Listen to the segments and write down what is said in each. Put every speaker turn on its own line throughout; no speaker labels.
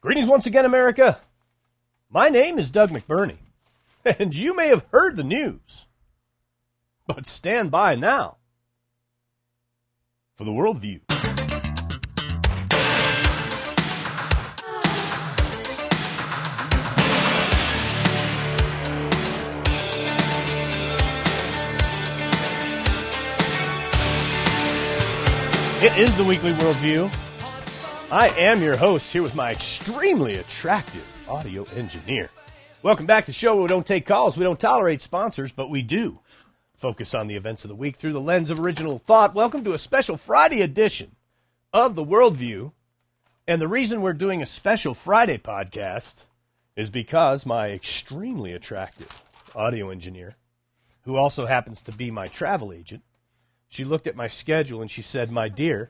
Greetings once again, America. My name is Doug McBurney, and you may have heard the news, but stand by now for the Worldview. It is the Weekly Worldview. I am your host here with my extremely attractive audio engineer. Welcome back to the show where we don't take calls, we don't tolerate sponsors, but we do focus on the events of the week through the lens of original thought. Welcome to a special Friday edition of the Worldview. And the reason we're doing a special Friday podcast is because my extremely attractive audio engineer, who also happens to be my travel agent, she looked at my schedule and she said, my dear,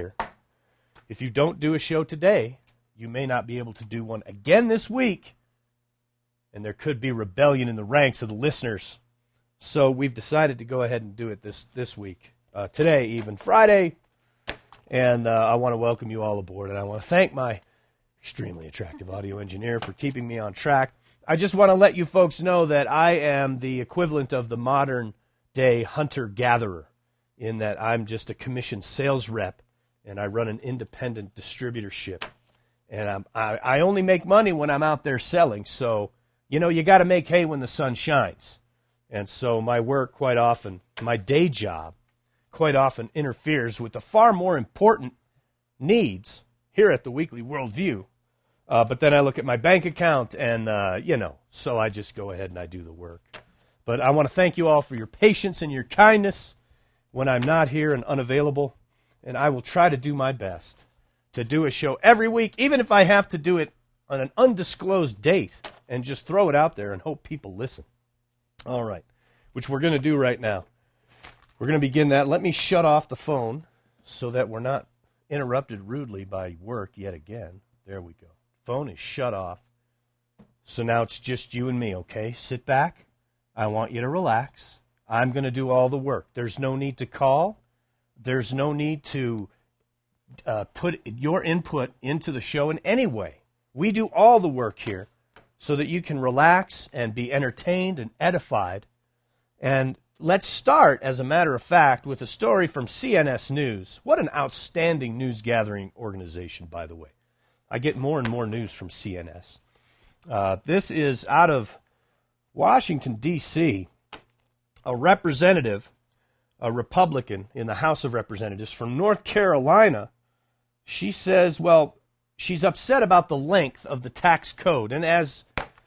if you don't do a show today, you may not be able to do one again this week, and there could be rebellion in the ranks of the listeners. So we've decided to go ahead and do it this week, today, even Friday, and I want to welcome you all aboard, and I want to thank my extremely attractive audio engineer for keeping me on track. I just want to let you folks know that I am the equivalent of the modern-day hunter-gatherer, in that I'm just a commissioned sales rep, and I run an independent distributorship. And I only make money when I'm out there selling. So, you know, you got to make hay when the sun shines. And so my work quite often, my day job, quite often interferes with the far more important needs here at the Weekly Worldview. But then I look at my bank account and, so I just go ahead and I do the work. But I want to thank you all for your patience and your kindness when I'm not here and unavailable. And I will try to do my best to do a show every week, even if I have to do it on an undisclosed date and just throw it out there and hope people listen. All right, which we're going to do right now. We're going to begin that. Let me shut off the phone so that we're not interrupted rudely by work yet again. There we go. Phone is shut off. So now it's just you and me, okay? Sit back. I want you to relax. I'm going to do all the work. There's no need to call. There's no need to put your input into the show in any way. We do all the work here so that you can relax and be entertained and edified. And let's start, as a matter of fact, with a story from CNS News. What an outstanding news-gathering organization, by the way. I get more and more news from CNS. This is out of Washington, D.C., a representative, a Republican in the House of Representatives from North Carolina. She says, well, she's upset about the length of the tax code. And as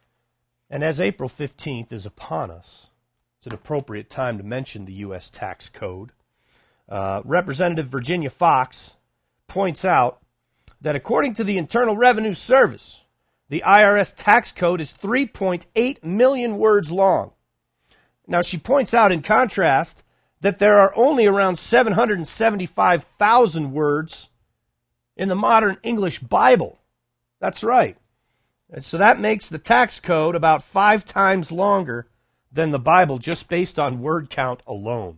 April 15th is upon us, it's an appropriate time to mention the U.S. tax code. Representative Virginia Foxx points out that according to the Internal Revenue Service, the IRS tax code is 3.8 million words long. Now, she points out, in contrast, that there are only around 775,000 words in the modern English Bible. That's right. And so that makes the tax code about 5 times longer than the Bible, just based on word count alone.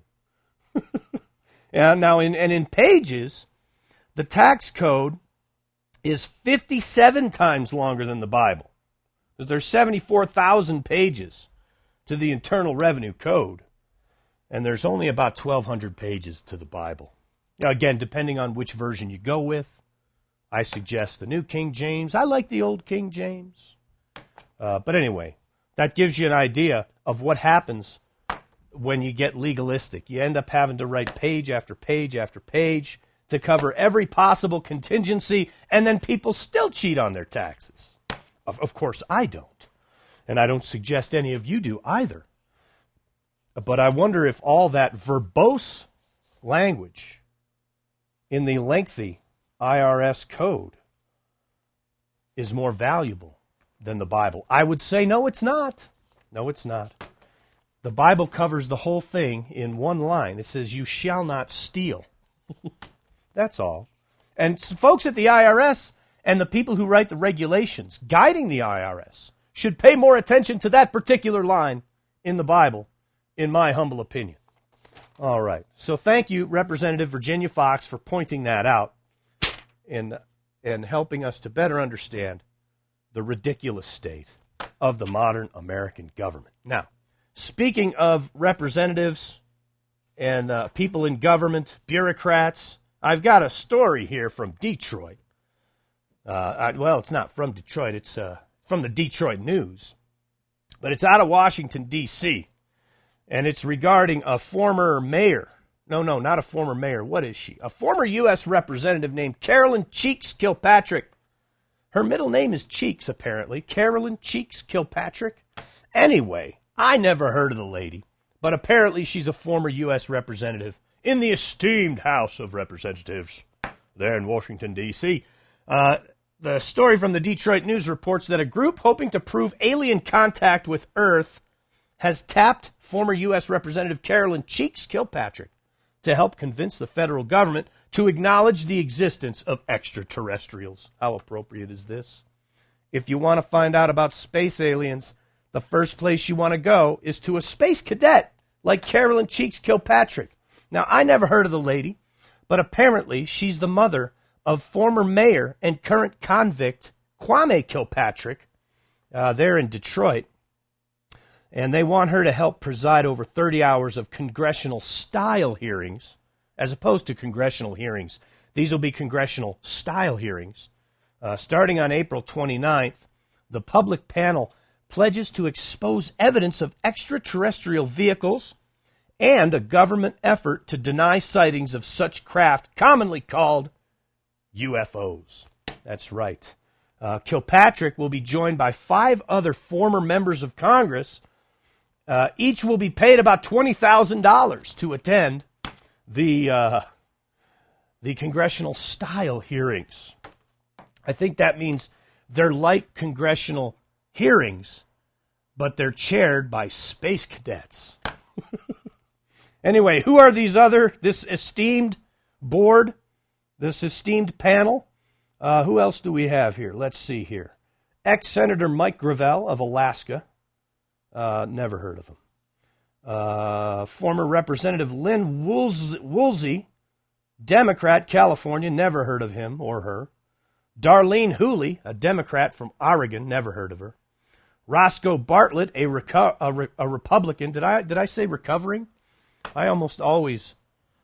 And now, in pages, the tax code is 57 times longer than the Bible. There's 74,000 pages to the Internal Revenue Code. And there's only about 1,200 pages to the Bible. Now, again, depending on which version you go with, I suggest the New King James. I like the Old King James. But anyway, that gives you an idea of what happens when you get legalistic. You end up having to write page after page after page to cover every possible contingency, and then people still cheat on their taxes. Of course, I don't. And I don't suggest any of you do either. But I wonder if all that verbose language in the lengthy IRS code is more valuable than the Bible. I would say no, it's not. No, it's not. The Bible covers the whole thing in one line. It says, you shall not steal. That's all. And folks at the IRS and the people who write the regulations guiding the IRS should pay more attention to that particular line in the Bible, in my humble opinion. All right. So thank you, Representative Virginia Foxx, for pointing that out and helping us to better understand the ridiculous state of the modern American government. Now, speaking of representatives and people in government, bureaucrats, I've got a story here from Detroit. Well, it's not from Detroit. It's from the Detroit News. But it's out of Washington, D.C., and it's regarding a former mayor. No, not a former mayor. What is she? A former U.S. representative named Carolyn Cheeks Kilpatrick. Her middle name is Cheeks, apparently. Carolyn Cheeks Kilpatrick. Anyway, I never heard of the lady, but apparently she's a former U.S. representative in the esteemed House of Representatives there in Washington, D.C. The story from the Detroit News reports that a group hoping to prove alien contact with Earth has tapped former U.S. Representative Carolyn Cheeks Kilpatrick to help convince the federal government to acknowledge the existence of extraterrestrials. How appropriate is this? If you want to find out about space aliens, the first place you want to go is to a space cadet like Carolyn Cheeks Kilpatrick. Now, I never heard of the lady, but apparently she's the mother of former mayor and current convict Kwame Kilpatrick there in Detroit. And they want her to help preside over 30 hours of congressional-style hearings, as opposed to congressional hearings. These will be congressional-style hearings. Starting on April 29th, the public panel pledges to expose evidence of extraterrestrial vehicles and a government effort to deny sightings of such craft commonly called UFOs. That's right. Kilpatrick will be joined by 5 other former members of Congress. Each will be paid about $20,000 to attend the congressional-style hearings. I think that means they're like congressional hearings, but they're chaired by space cadets. Anyway, who are this esteemed board, this esteemed panel? Who else do we have here? Let's see here. Ex-Senator Mike Gravel of Alaska. Never heard of him. Former Representative Lynn Woolsey, Democrat, California. Never heard of him or her. Darlene Hooley, a Democrat from Oregon. Never heard of her. Roscoe Bartlett, a Republican. Did I say recovering? I almost always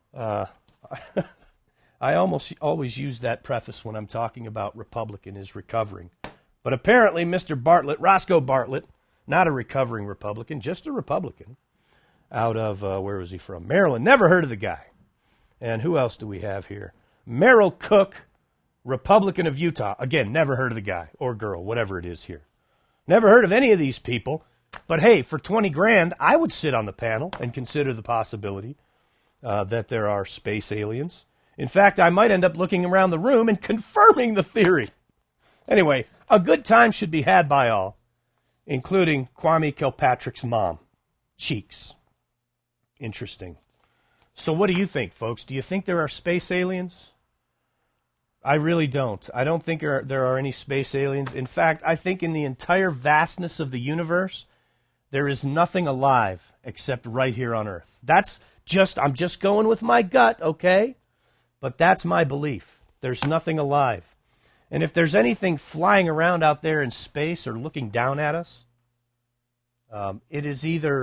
use that preface when I'm talking about Republican is recovering. But apparently Mr. Bartlett, Roscoe Bartlett, not a recovering Republican, just a Republican out of, where was he from? Maryland. Never heard of the guy. And who else do we have here? Merrill Cook, Republican of Utah. Again, never heard of the guy or girl, whatever it is here. Never heard of any of these people. But hey, for 20 grand, I would sit on the panel and consider the possibility that there are space aliens. In fact, I might end up looking around the room and confirming the theory. Anyway, a good time should be had by all, including Kwame Kilpatrick's mom, Cheeks. Interesting. So what do you think, folks? Do you think there are space aliens? I really don't. I don't think there are any space aliens. In fact, I think in the entire vastness of the universe, there is nothing alive except right here on Earth. I'm just going with my gut, okay? But that's my belief. There's nothing alive. And if there's anything flying around out there in space or looking down at us, it is either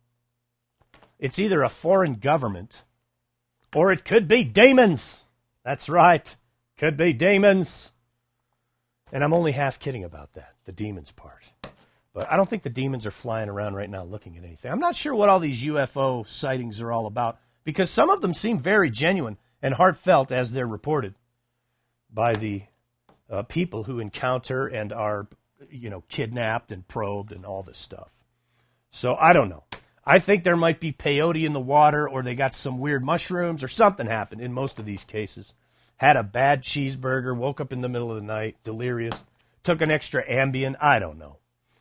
a foreign government or it could be demons. That's right. Could be demons. And I'm only half kidding about that, the demons part. But I don't think the demons are flying around right now looking at anything. I'm not sure what all these UFO sightings are all about, because some of them seem very genuine and heartfelt as they're reported by the people who encounter and are, kidnapped and probed and all this stuff. So I don't know. I think there might be peyote in the water, or they got some weird mushrooms, or something happened in most of these cases. Had a bad cheeseburger, woke up in the middle of the night, delirious, took an extra Ambien, I don't know.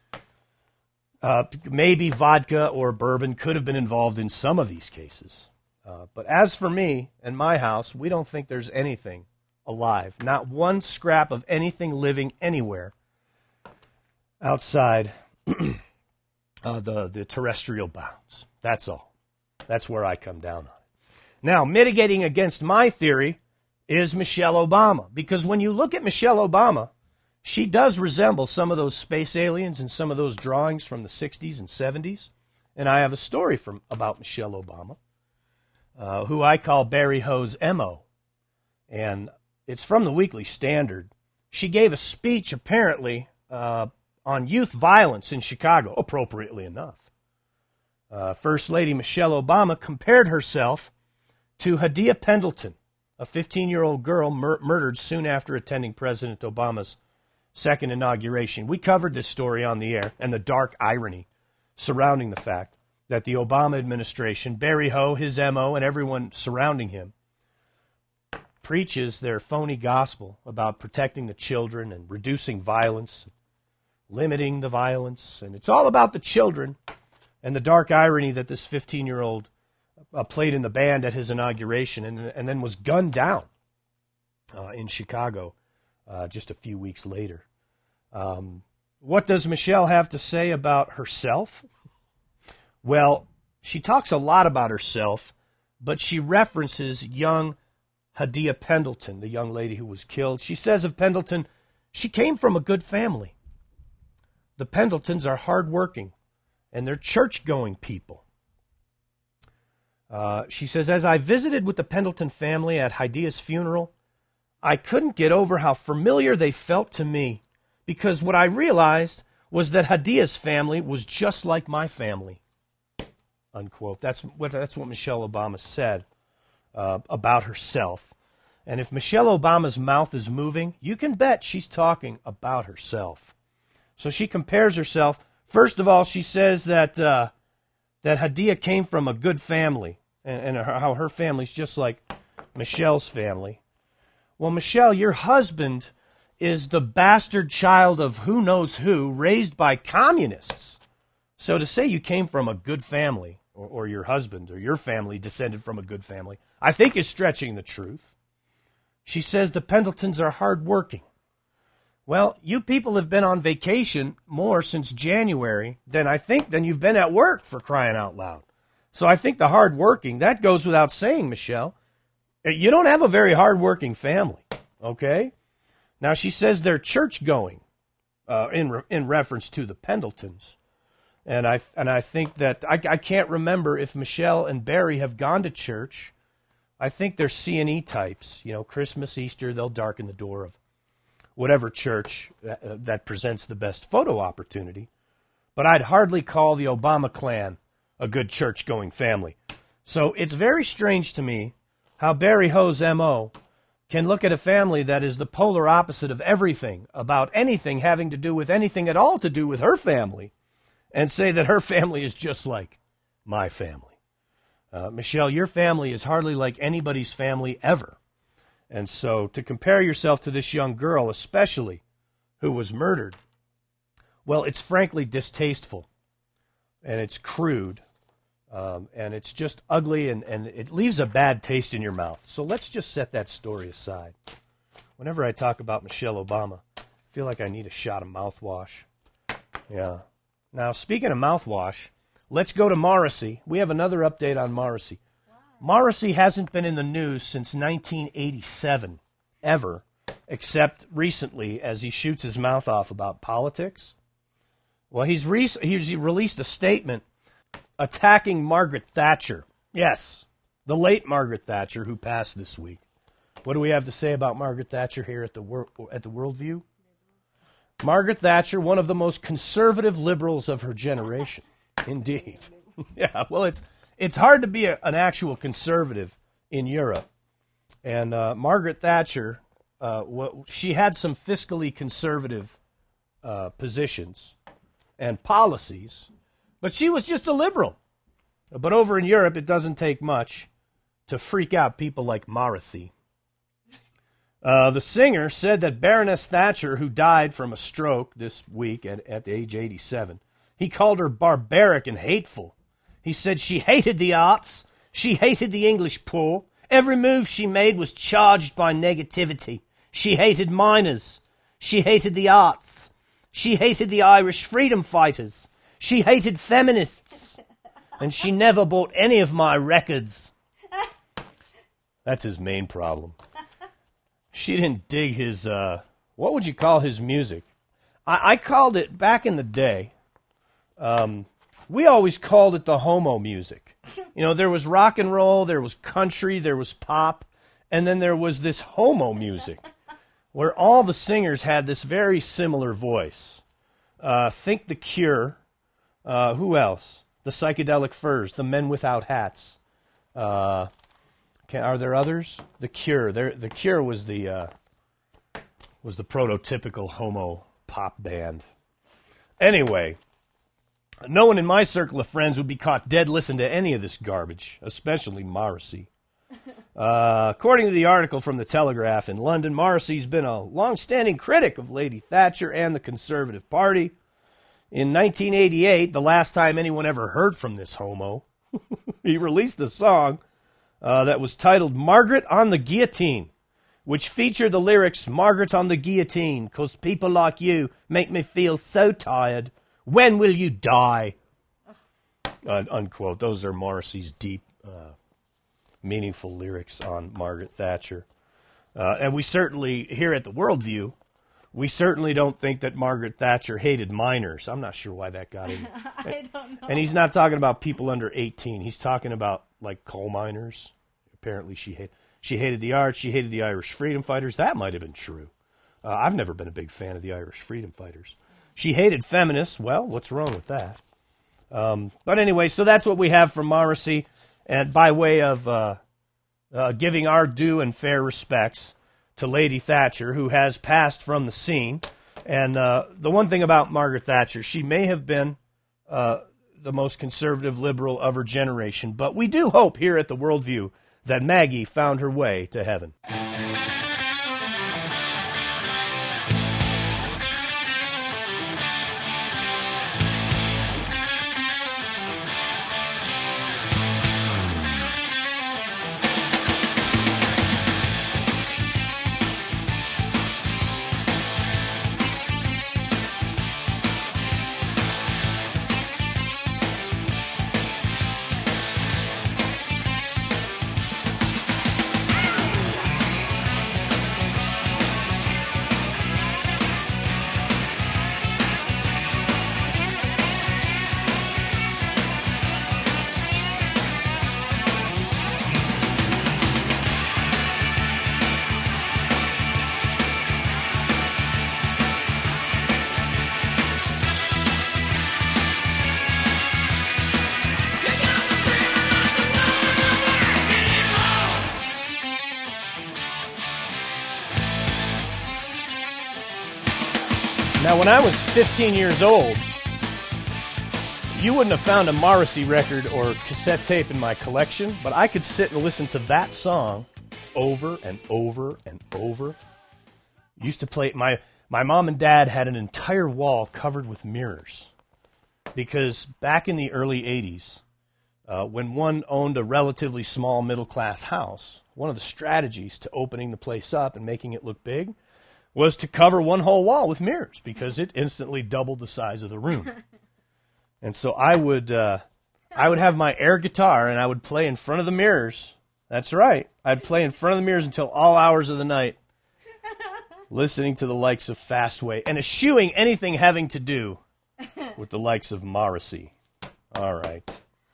Maybe vodka or bourbon could have been involved in some of these cases. But as for me and my house, we don't think there's anything alive. Not one scrap of anything living anywhere outside the terrestrial bounds. That's all. That's where I come down on it. Now, mitigating against my theory is Michelle Obama. Because when you look at Michelle Obama She does resemble some of those space aliens in some of those drawings from the 60s and 70s. And I have a story about Michelle Obama, who I call Barry Ho's MO. And it's from the Weekly Standard. She gave a speech, apparently, on youth violence in Chicago, appropriately enough. First Lady Michelle Obama compared herself to Hadia Pendleton, a 15-year-old girl murdered soon after attending President Obama's second inauguration. We covered this story on the air and the dark irony surrounding the fact that the Obama administration, Barry Ho, his MO, and everyone surrounding him, preaches their phony gospel about protecting the children and reducing violence, limiting the violence, and it's all about the children, and the dark irony that this 15-year-old played in the band at his inauguration and then was gunned down in Chicago just a few weeks later. What does Michelle have to say about herself? Well, she talks a lot about herself, but she references young Hadia Pendleton, the young lady who was killed. She says of Pendleton, she came from a good family. The Pendletons are hardworking, and they're church-going people. She says, as I visited with the Pendleton family at Hadia's funeral, I couldn't get over how familiar they felt to me, because what I realized was that Hadia's family was just like my family, unquote. That's what Michelle Obama said about herself. And if Michelle Obama's mouth is moving, you can bet she's talking about herself. So she compares herself. First of all, she says that Hadia came from a good family, and how her family's just like Michelle's family. Well, Michelle, your husband is the bastard child of who knows who, raised by communists. So to say you came from a good family, or your husband or your family descended from a good family, I think is stretching the truth. She says the Pendletons are hardworking. Well, you people have been on vacation more since January than you've been at work, for crying out loud. So I think the hardworking, that goes without saying, Michelle. You don't have a very hardworking family, okay? Now, she says they're church-going in reference to the Pendletons. And I think that, I can't remember if Michelle and Barry have gone to church. I think they're C&E types. You know, Christmas, Easter, they'll darken the door of whatever church that presents the best photo opportunity. But I'd hardly call the Obama clan a good church-going family. So it's very strange to me how Barry Ho's M.O. can look at a family that is the polar opposite of everything, about anything having to do with anything at all to do with her family, and say that her family is just like my family. Michelle, your family is hardly like anybody's family ever. And so to compare yourself to this young girl, especially who was murdered, well, it's frankly distasteful, and it's crude, and it's just ugly, and it leaves a bad taste in your mouth. So let's just set that story aside. Whenever I talk about Michelle Obama, I feel like I need a shot of mouthwash. Yeah. Now, speaking of mouthwash, let's go to Morrissey. We have another update on Morrissey. Morrissey hasn't been in the news since 1987, ever, except recently as he shoots his mouth off about politics. Well, he's released a statement attacking Margaret Thatcher. Yes, the late Margaret Thatcher, who passed this week. What do we have to say about Margaret Thatcher here at the Worldview? Margaret Thatcher, one of the most conservative liberals of her generation. Indeed. Yeah, well, it's hard to be an actual conservative in Europe. And Margaret Thatcher, she had some fiscally conservative positions and policies, but she was just a liberal. But over in Europe, it doesn't take much to freak out people like Morrissey. The singer said that Baroness Thatcher, who died from a stroke this week at age 87, he called her barbaric and hateful. He said she hated the arts, she hated the English poor, every move she made was charged by negativity. She hated miners, she hated the arts, she hated the Irish freedom fighters, she hated feminists, and she never bought any of my records. That's his main problem. She didn't dig his what would you call his music? I called it, back in the day, we always called it the homo music. You know, there was rock and roll, there was country, there was pop, and then there was this homo music, where all the singers had this very similar voice. Think The Cure. Who else? The Psychedelic Furs, the Men Without Hats. Are there others? The Cure. The Cure was the prototypical homo pop band. Anyway, no one in my circle of friends would be caught dead listening to any of this garbage, especially Morrissey. According to the article from the Telegraph in London, Morrissey's been a long-standing critic of Lady Thatcher and the Conservative Party. In 1988, the last time anyone ever heard from this homo, he released a song that was titled Margaret on the Guillotine, which featured the lyrics, Margaret on the guillotine, 'cause people like you make me feel so tired. When will you die? Unquote. Those are Morrissey's deep, meaningful lyrics on Margaret Thatcher. And we certainly, here at the Worldview, we certainly don't think that Margaret Thatcher hated minors. I'm not sure why that got in.
I don't know.
And he's not talking about people under 18. He's talking about, like, coal miners. Apparently she hated the arts. She hated the Irish freedom fighters. That might have been true. I've never been a big fan of the Irish freedom fighters. She hated feminists. Well, what's wrong with that? But anyway, so that's what we have from Morrissey. And by way of giving our due and fair respects to Lady Thatcher, who has passed from the scene. And the one thing about Margaret Thatcher, she may have been the most conservative liberal of her generation, but we do hope here at the Worldview that Maggie found her way to heaven. Now, when I was 15 years old, you wouldn't have found a Morrissey record or cassette tape in my collection, but I could sit and listen to that song over and over and over. Used to play, my mom and dad had an entire wall covered with mirrors, because back in the early 80s, when one owned a relatively small middle-class house, one of the strategies to opening the place up and making it look big was to cover one whole wall with mirrors, because it instantly doubled the size of the room. And so I would have my air guitar, and I would play in front of the mirrors. That's right. I'd play in front of the mirrors until all hours of the night, listening to the likes of Fastway and eschewing anything having to do with the likes of Morrissey. All right.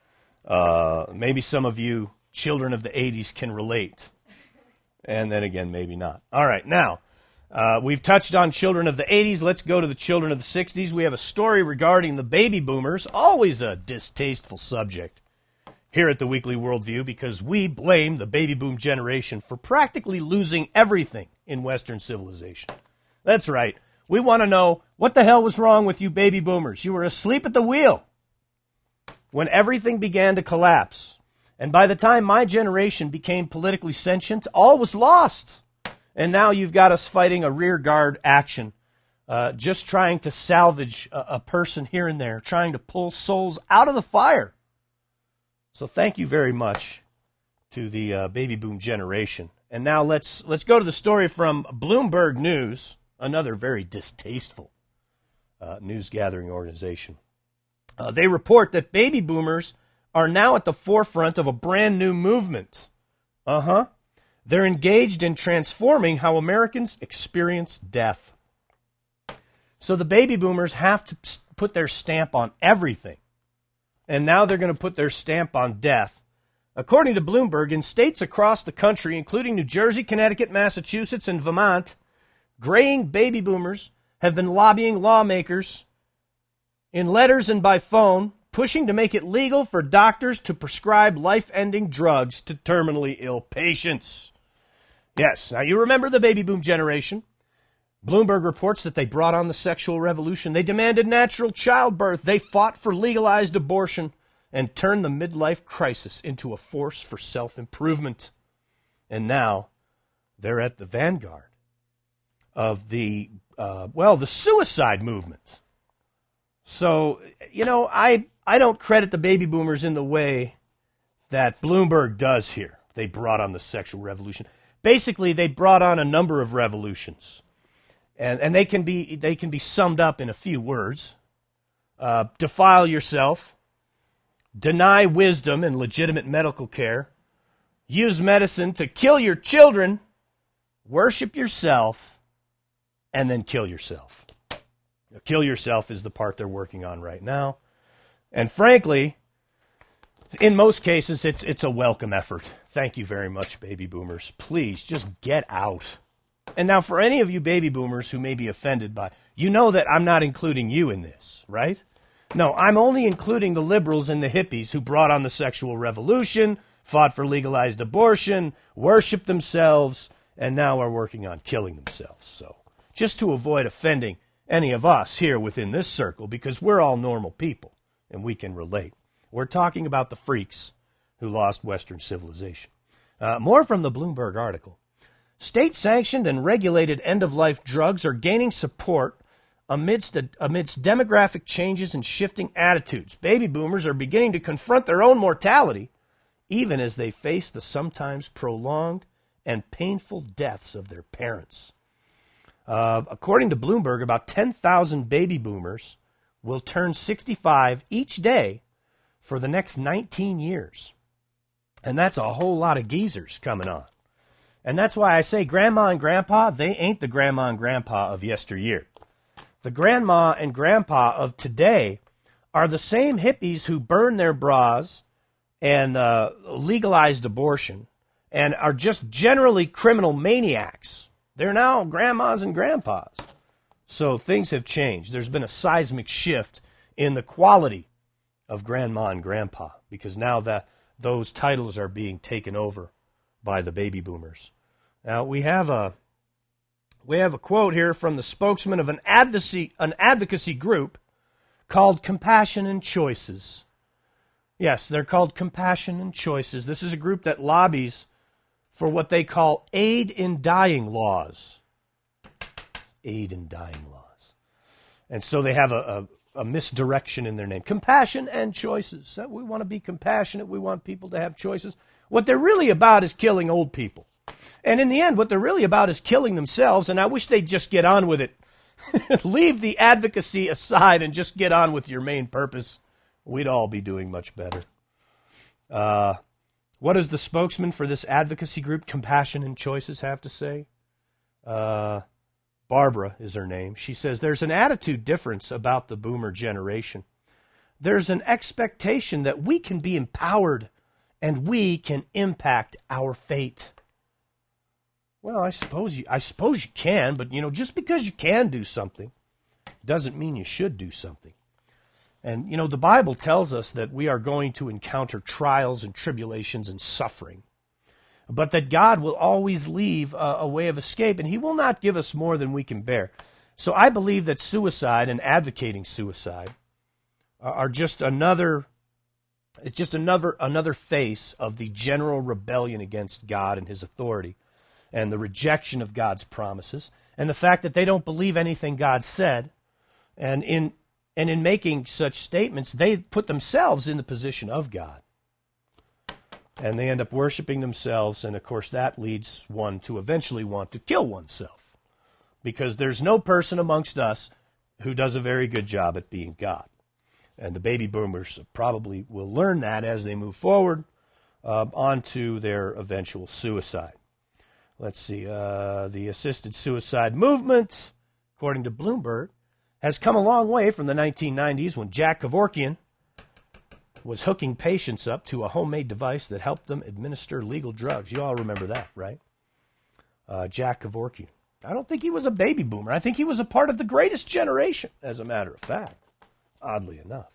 Maybe some of you children of the 80s can relate. And then again, maybe not. All right, now, we've touched on children of the 80s. Let's go to the children of the 60s. We have a story regarding the baby boomers, always a distasteful subject here at the Weekly Worldview, because we blame the baby boom generation for practically losing everything in Western civilization. That's right. We want to know, what the hell was wrong with you baby boomers? You were asleep at the wheel when everything began to collapse. And by the time my generation became politically sentient, all was lost. And now you've got us fighting a rear guard action, just trying to salvage a person here and there, trying to pull souls out of the fire. So thank you very much to the baby boom generation. And now let's go to the story from Bloomberg News, another very distasteful news gathering organization. They report that baby boomers are now at the forefront of a brand new movement. They're engaged in transforming how Americans experience death. So the baby boomers have to put their stamp on everything. And now they're going to put their stamp on death. According to Bloomberg, in states across the country, including New Jersey, Connecticut, Massachusetts, and Vermont, graying baby boomers have been lobbying lawmakers in letters and by phone, pushing to make it legal for doctors to prescribe life-ending drugs to terminally ill patients. Yes, now you remember the baby boom generation. Bloomberg reports that they brought on the sexual revolution. They demanded natural childbirth. They fought for legalized abortion and turned the midlife crisis into a force for self-improvement. And now they're at the vanguard of the suicide movement. So, I don't credit the baby boomers in the way that Bloomberg does here. They brought on the sexual revolution. Basically, they brought on a number of revolutions. And they can be summed up in a few words. Defile yourself, deny wisdom and legitimate medical care, use medicine to kill your children, worship yourself, and then kill yourself. Kill yourself is the part they're working on right now. And frankly, in most cases, it's a welcome effort. Thank you very much, baby boomers. Please, just get out. And now for any of you baby boomers who may be offended by, you know that I'm not including you in this, right? No, I'm only including the liberals and the hippies who brought on the sexual revolution, fought for legalized abortion, worshiped themselves, and now are working on killing themselves. So just to avoid offending any of us here within this circle, because we're all normal people and we can relate. We're talking about the freaks who lost Western civilization. More from the Bloomberg article. State-sanctioned and regulated end-of-life drugs are gaining support amidst demographic changes and shifting attitudes. Baby boomers are beginning to confront their own mortality, even as they face the sometimes prolonged and painful deaths of their parents. According to Bloomberg, about 10,000 baby boomers will turn 65 each day for the next 19 years. And that's a whole lot of geezers coming on. And that's why I say grandma and grandpa, they ain't the grandma and grandpa of yesteryear. The grandma and grandpa of today are the same hippies who burn their bras and legalized abortion and are just generally criminal maniacs. They're now grandmas and grandpas. So things have changed. There's been a seismic shift in the quality of grandma and grandpa because now that those titles are being taken over by the baby boomers. Now, we have a quote here from the spokesman of an advocacy group called Compassion and Choices. Yes, they're called Compassion and Choices. This is a group that lobbies for what they call aid in dying laws. Aid in dying laws. And so they have a misdirection in their name. Compassion and Choices. We want to be compassionate. We want people to have choices. What they're really about is killing old people. And in the end, what they're really about is killing themselves, and I wish they'd just get on with it. Leave the advocacy aside and just get on with your main purpose. We'd all be doing much better. What does the spokesman for this advocacy group, Compassion and Choices, have to say? Barbara is her name. She says, there's an attitude difference about the boomer generation. There's an expectation that we can be empowered and we can impact our fate. Well, I suppose you can, but just because you can do something doesn't mean you should do something. And the Bible tells us that we are going to encounter trials and tribulations and suffering, but that God will always leave a way of escape, and He will not give us more than we can bear. So I believe that suicide and advocating suicide are just another face of the general rebellion against God and His authority, and the rejection of God's promises, and the fact that they don't believe anything God said, and in making such statements, they put themselves in the position of God. And they end up worshiping themselves, and of course that leads one to eventually want to kill oneself, because there's no person amongst us who does a very good job at being God. And the baby boomers probably will learn that as they move forward onto their eventual suicide. Let's see, the assisted suicide movement, according to Bloomberg, has come a long way from the 1990s when Jack Kevorkian was hooking patients up to a homemade device that helped them administer legal drugs. You all remember that, right? Jack Kevorkian. I don't think he was a baby boomer. I think he was a part of the greatest generation, as a matter of fact, oddly enough.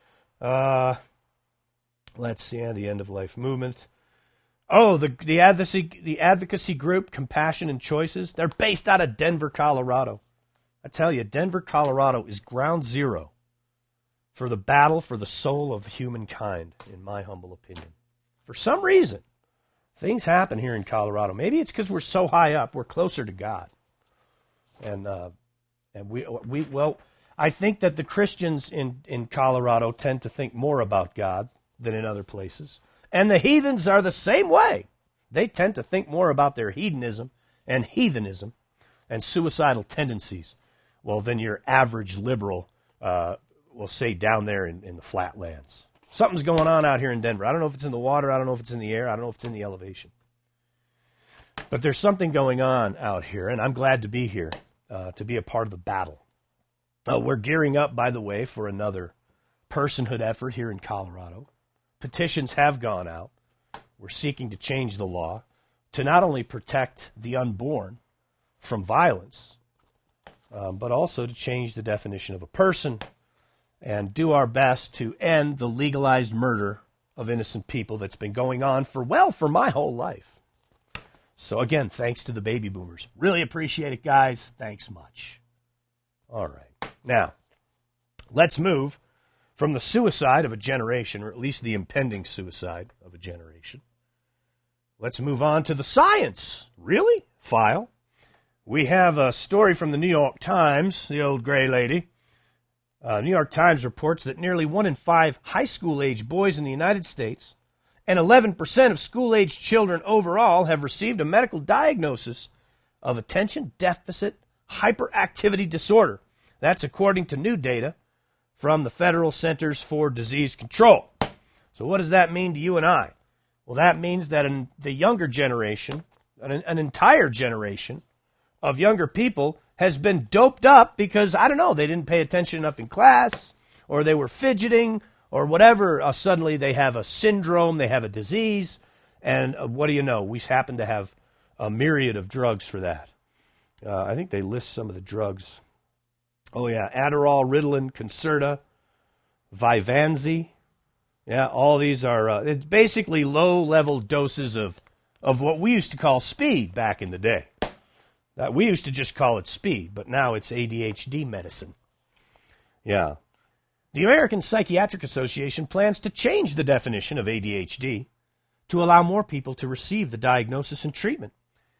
Let's see, the end-of-life movement. Oh, the advocacy group, Compassion and Choices, they're based out of Denver, Colorado. I tell you, Denver, Colorado is ground zero for the battle for the soul of humankind, in my humble opinion. For some reason, things happen here in Colorado. Maybe it's because we're so high up, we're closer to God. And I think that the Christians in Colorado tend to think more about God than in other places. And the heathens are the same way. They tend to think more about their hedonism and suicidal tendencies, well, than your average liberal will say down there in the flatlands. Something's going on out here in Denver. I don't know if it's in the water. I don't know if it's in the air. I don't know if it's in the elevation. But there's something going on out here, and I'm glad to be here, to be a part of the battle. We're gearing up, by the way, for another personhood effort here in Colorado. Petitions have gone out. We're seeking to change the law to not only protect the unborn from violence, but also to change the definition of a person and do our best to end the legalized murder of innocent people that's been going on for my whole life. So again, thanks to the baby boomers. Really appreciate it, guys. Thanks much. All right. Now, let's move from the suicide of a generation, or at least the impending suicide of a generation. Let's move on to the science. Really? File. We have a story from the New York Times, the old gray lady. New York Times reports that nearly 1 in 5 high school-age boys in the United States and 11% of school-age children overall have received a medical diagnosis of attention deficit hyperactivity disorder. That's according to new data from the Federal Centers for Disease Control. So what does that mean to you and I? Well, that means that in the younger generation, an entire generation of younger people has been doped up because, I don't know, they didn't pay attention enough in class, or they were fidgeting, or whatever. Suddenly they have a syndrome, they have a disease, and what do you know? We happen to have a myriad of drugs for that. I think they list some of the drugs. Oh, yeah, Adderall, Ritalin, Concerta, Vyvanse. Yeah, all these are it's basically low-level doses of what we used to call speed back in the day. We used to just call it speed, but now it's ADHD medicine. Yeah. The American Psychiatric Association plans to change the definition of ADHD to allow more people to receive the diagnosis and treatment.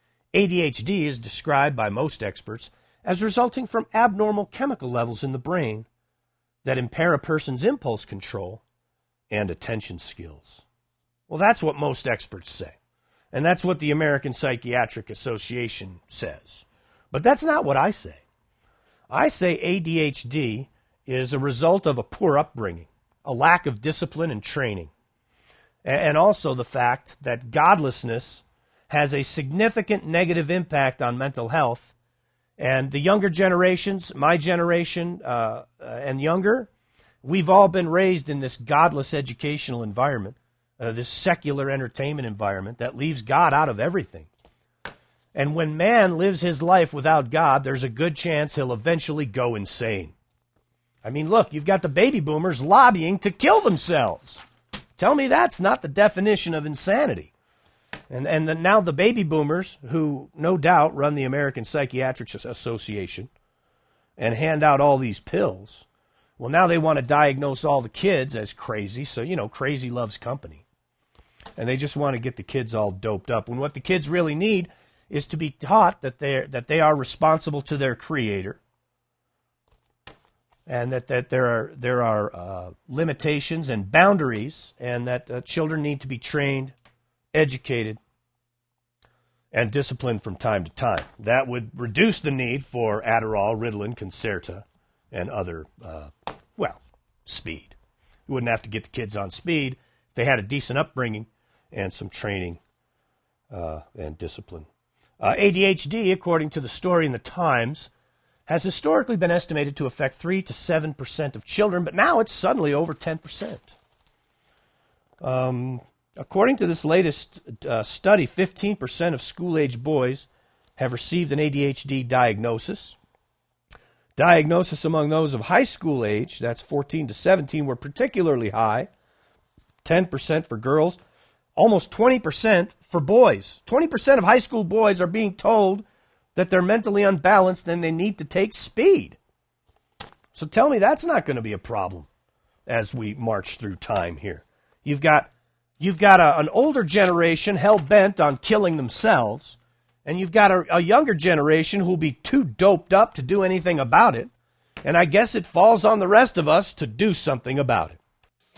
ADHD is described by most experts as resulting from abnormal chemical levels in the brain that impair a person's impulse control and attention skills. Well, that's what most experts say. And that's what the American Psychiatric Association says. But that's not what I say. I say ADHD is a result of a poor upbringing, a lack of discipline and training, and also the fact that godlessness has a significant negative impact on mental health. And the younger generations, my generation and younger, we've all been raised in this godless educational environment, this secular entertainment environment that leaves God out of everything. And when man lives his life without God, there's a good chance he'll eventually go insane. I mean, look, you've got the baby boomers lobbying to kill themselves. Tell me that's not the definition of insanity. And now the baby boomers, who no doubt run the American Psychiatric Association and hand out all these pills, well, now they want to diagnose all the kids as crazy. So, crazy loves company. And they just want to get the kids all doped up. When what the kids really need is to be taught that they are responsible to their creator, and that there are limitations and boundaries, and that children need to be trained, educated, and disciplined from time to time. That would reduce the need for Adderall, Ritalin, Concerta, and other, speed. You wouldn't have to get the kids on speed if they had a decent upbringing and some training and discipline. ADHD, according to the story in the Times, has historically been estimated to affect 3 to 7% of children, but now it's suddenly over 10%. According to this latest study, 15% of school-age boys have received an ADHD diagnosis. Diagnosis among those of high school age, that's 14 to 17, were particularly high, 10% for girls, almost 20% for boys. 20% of high school boys are being told that they're mentally unbalanced and they need to take speed. So tell me that's not going to be a problem as we march through time here. You've got an older generation hell-bent on killing themselves, and you've got a younger generation who'll be too doped up to do anything about it, and I guess it falls on the rest of us to do something about it.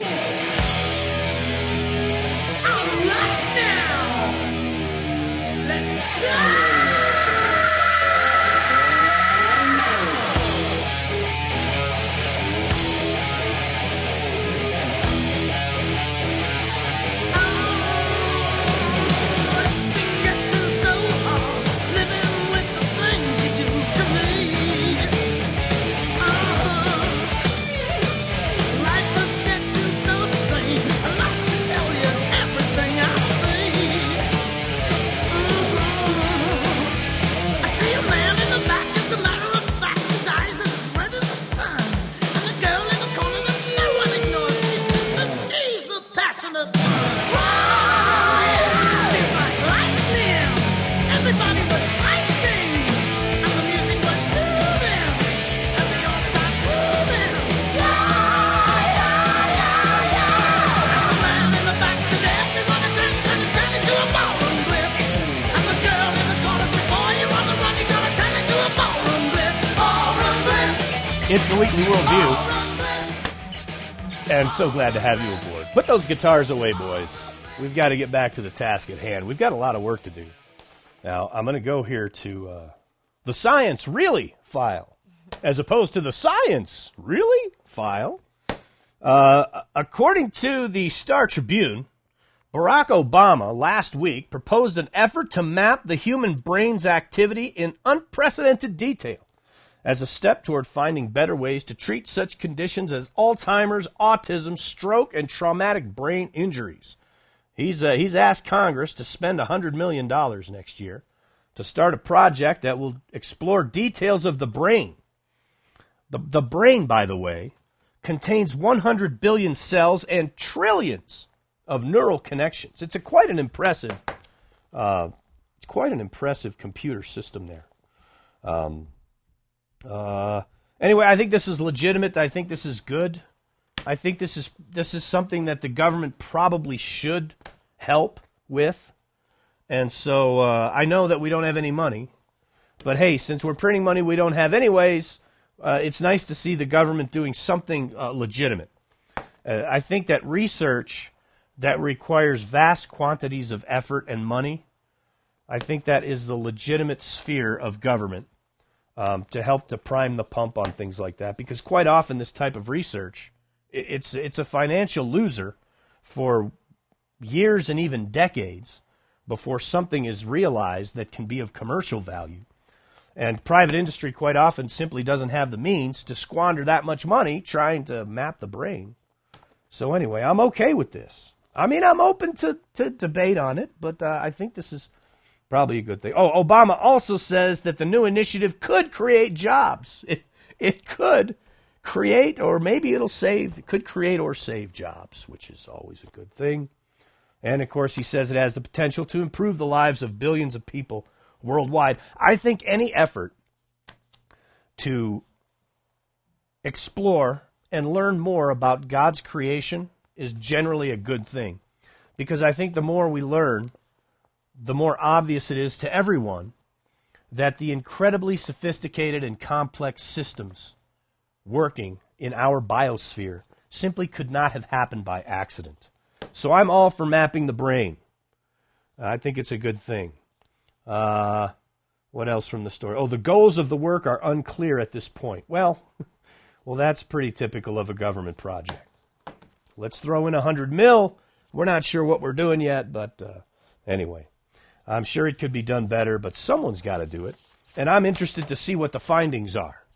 It's the Weekly Worldview, and so glad to have you aboard. Put those guitars away, boys. We've got to get back to the task at hand. We've got a lot of work to do. Now, I'm going to go here to the Science Really file, as opposed to the Science Really file. According to the Star Tribune, Barack Obama last week proposed an effort to map the human brain's activity in unprecedented detail as a step toward finding better ways to treat such conditions as Alzheimer's, autism, stroke, and traumatic brain injuries. He's asked Congress to spend $100 million next year to start a project that will explore details of the brain. The brain, by the way, contains 100 billion cells and trillions of neural connections. It's quite an impressive computer system there. Anyway, I think this is legitimate. I think this is good. I think this is something that the government probably should help with. And so I know that we don't have any money. But hey, since we're printing money we don't have anyways, it's nice to see the government doing something legitimate. I think that research that requires vast quantities of effort and money, I think that is the legitimate sphere of government. To help to prime the pump on things like that, because quite often this type of research, it's a financial loser for years and even decades before something is realized that can be of commercial value. And private industry quite often simply doesn't have the means to squander that much money trying to map the brain. So anyway, I'm okay with this. I mean, I'm open to debate on it, but I think this is probably a good thing. Oh, Obama also says that the new initiative could create jobs. It could create, or maybe it could create or save jobs, which is always a good thing. And, of course, he says it has the potential to improve the lives of billions of people worldwide. I think any effort to explore and learn more about God's creation is generally a good thing, because I think the more we learn, the more obvious it is to everyone that the incredibly sophisticated and complex systems working in our biosphere simply could not have happened by accident. So I'm all for mapping the brain. I think it's a good thing. What else from the story? Oh, the goals of the work are unclear at this point. Well, that's pretty typical of a government project. Let's throw in $100 million. We're not sure what we're doing yet, but anyway. I'm sure it could be done better, but someone's got to do it. And I'm interested to see what the findings are.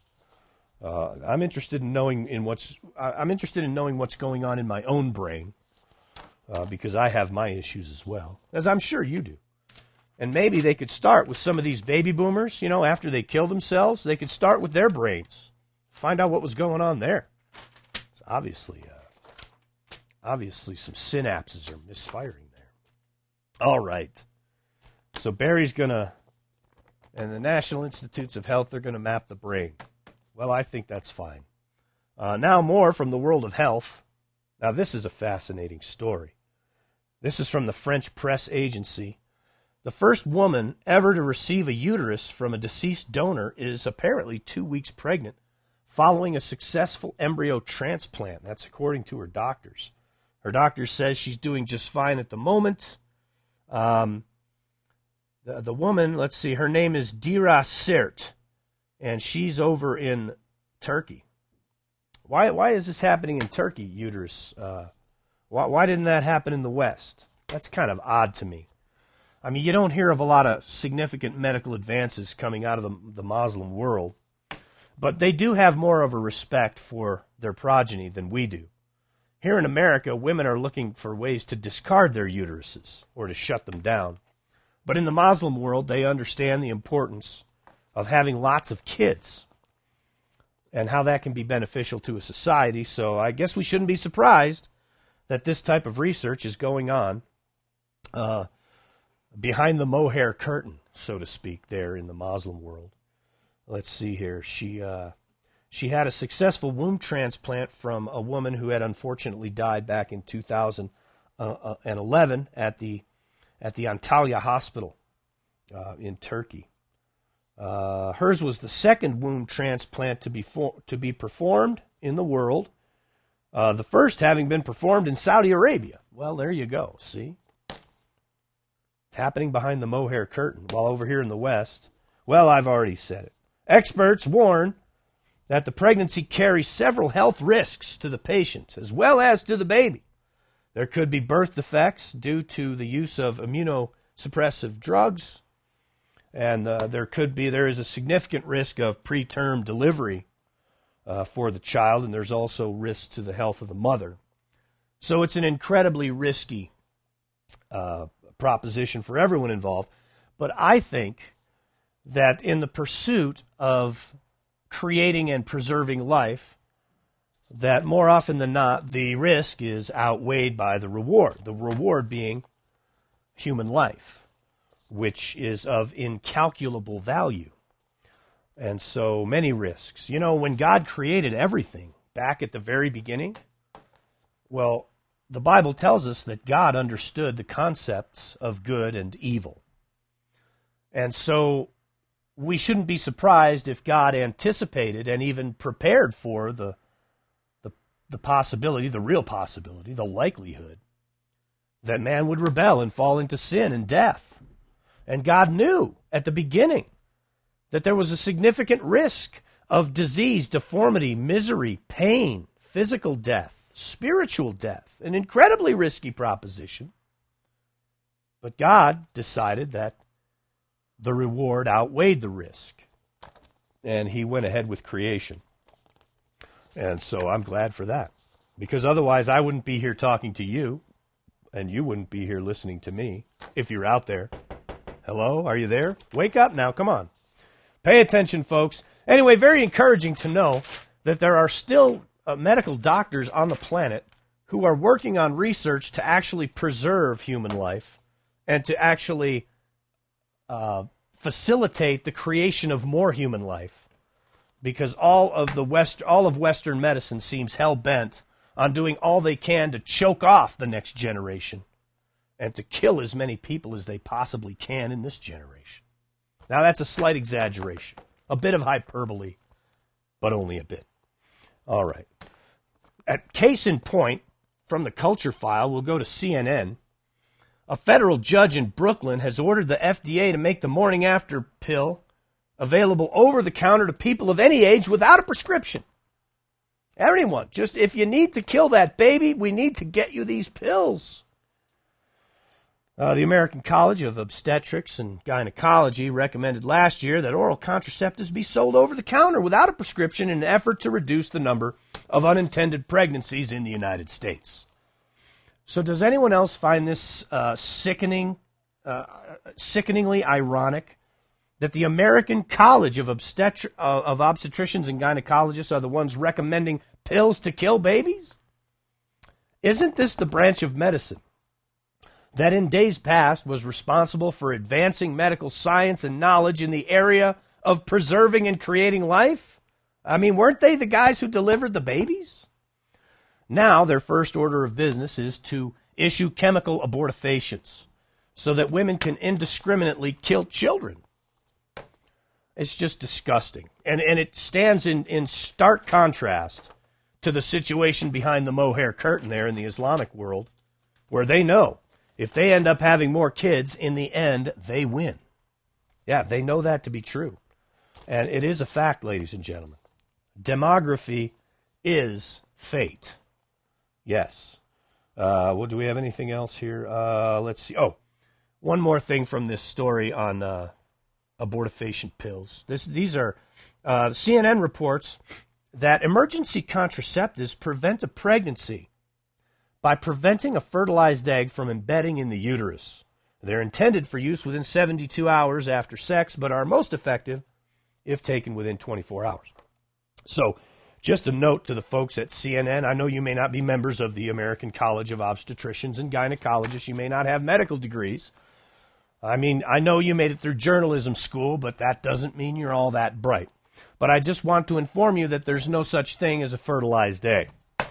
I'm interested in knowing what's going on in my own brain, because I have my issues as well, as I'm sure you do. And maybe they could start with some of these baby boomers, after they kill themselves, they could start with their brains, find out what was going on there. It's obviously some synapses are misfiring there. All right. So Barry's and the National Institutes of Health, they're going to map the brain. Well, I think that's fine. Now more from the world of health. Now this is a fascinating story. This is from the French press agency. The first woman ever to receive a uterus from a deceased donor is apparently 2 weeks pregnant following a successful embryo transplant. That's according to her doctors. Her doctor says she's doing just fine at the moment. The woman, let's see, her name is Dira Sert, and she's over in Turkey. Why is this happening in Turkey, uterus? Why didn't that happen in the West? That's kind of odd to me. I mean, you don't hear of a lot of significant medical advances coming out of the Muslim world, but they do have more of a respect for their progeny than we do. Here in America, women are looking for ways to discard their uteruses or to shut them down. But in the Muslim world, they understand the importance of having lots of kids and how that can be beneficial to a society. So I guess we shouldn't be surprised that this type of research is going on behind the mohair curtain, so to speak, there in the Muslim world. Let's see here. She had a successful womb transplant from a woman who had unfortunately died back in 2011 at the Antalya Hospital in Turkey. Hers was the second womb transplant to be performed in the world. The first having been performed in Saudi Arabia. Well, there you go. See? It's happening behind the mohair curtain. While over here in the West, well, I've already said it. Experts warn that the pregnancy carries several health risks to the patient as well as to the baby. There could be birth defects due to the use of immunosuppressive drugs, and there is a significant risk of preterm delivery for the child, and there's also risk to the health of the mother. So it's an incredibly risky proposition for everyone involved. But I think that in the pursuit of creating and preserving life, that more often than not, the risk is outweighed by the reward being human life, which is of incalculable value. And so many risks. When God created everything back at the very beginning, well, the Bible tells us that God understood the concepts of good and evil. And so we shouldn't be surprised if God anticipated and even prepared for the possibility, the real possibility, the likelihood that man would rebel and fall into sin and death. And God knew at the beginning that there was a significant risk of disease, deformity, misery, pain, physical death, spiritual death, an incredibly risky proposition. But God decided that the reward outweighed the risk, and he went ahead with creation. And so I'm glad for that, because otherwise I wouldn't be here talking to you, and you wouldn't be here listening to me if you're out there. Hello, are you there? Wake up now, come on. Pay attention, folks. Anyway, very encouraging to know that there are still medical doctors on the planet who are working on research to actually preserve human life and to actually facilitate the creation of more human life. Because all of Western medicine seems hell-bent on doing all they can to choke off the next generation and to kill as many people as they possibly can in this generation. Now, that's a slight exaggeration, a bit of hyperbole, but only a bit. All right. At case in point, from the Culture File, we'll go to CNN. A federal judge in Brooklyn has ordered the FDA to make the morning after pill available over the counter to people of any age without a prescription. Anyone, just if you need to kill that baby, we need to get you these pills. The American College of Obstetrics and Gynecology recommended last year that oral contraceptives be sold over the counter without a prescription in an effort to reduce the number of unintended pregnancies in the United States. So does anyone else find this sickeningly ironic that the American College of Obstetricians and Gynecologists are the ones recommending pills to kill babies? Isn't this the branch of medicine that in days past was responsible for advancing medical science and knowledge in the area of preserving and creating life? I mean, weren't they the guys who delivered the babies? Now their first order of business is to issue chemical abortifacients so that women can indiscriminately kill children. It's just disgusting. And it stands in stark contrast to the situation behind the mohair curtain there in the Islamic world, where they know if they end up having more kids, in the end, they win. Yeah, they know that to be true. And it is a fact, ladies and gentlemen. Demography is fate. Yes. Well, do we have anything else here? Let's see. Oh, one more thing from this story on abortifacient pills. These are CNN reports that emergency contraceptives prevent a pregnancy by preventing a fertilized egg from embedding in the uterus. They're intended for use within 72 hours after sex, but are most effective if taken within 24 hours. So, just a note to the folks at CNN. I know you may not be members of the American College of Obstetricians and Gynecologists. You may not have medical degrees. I mean, I know you made it through journalism school, but that doesn't mean you're all that bright. But I just want to inform you that there's no such thing as a fertilized egg.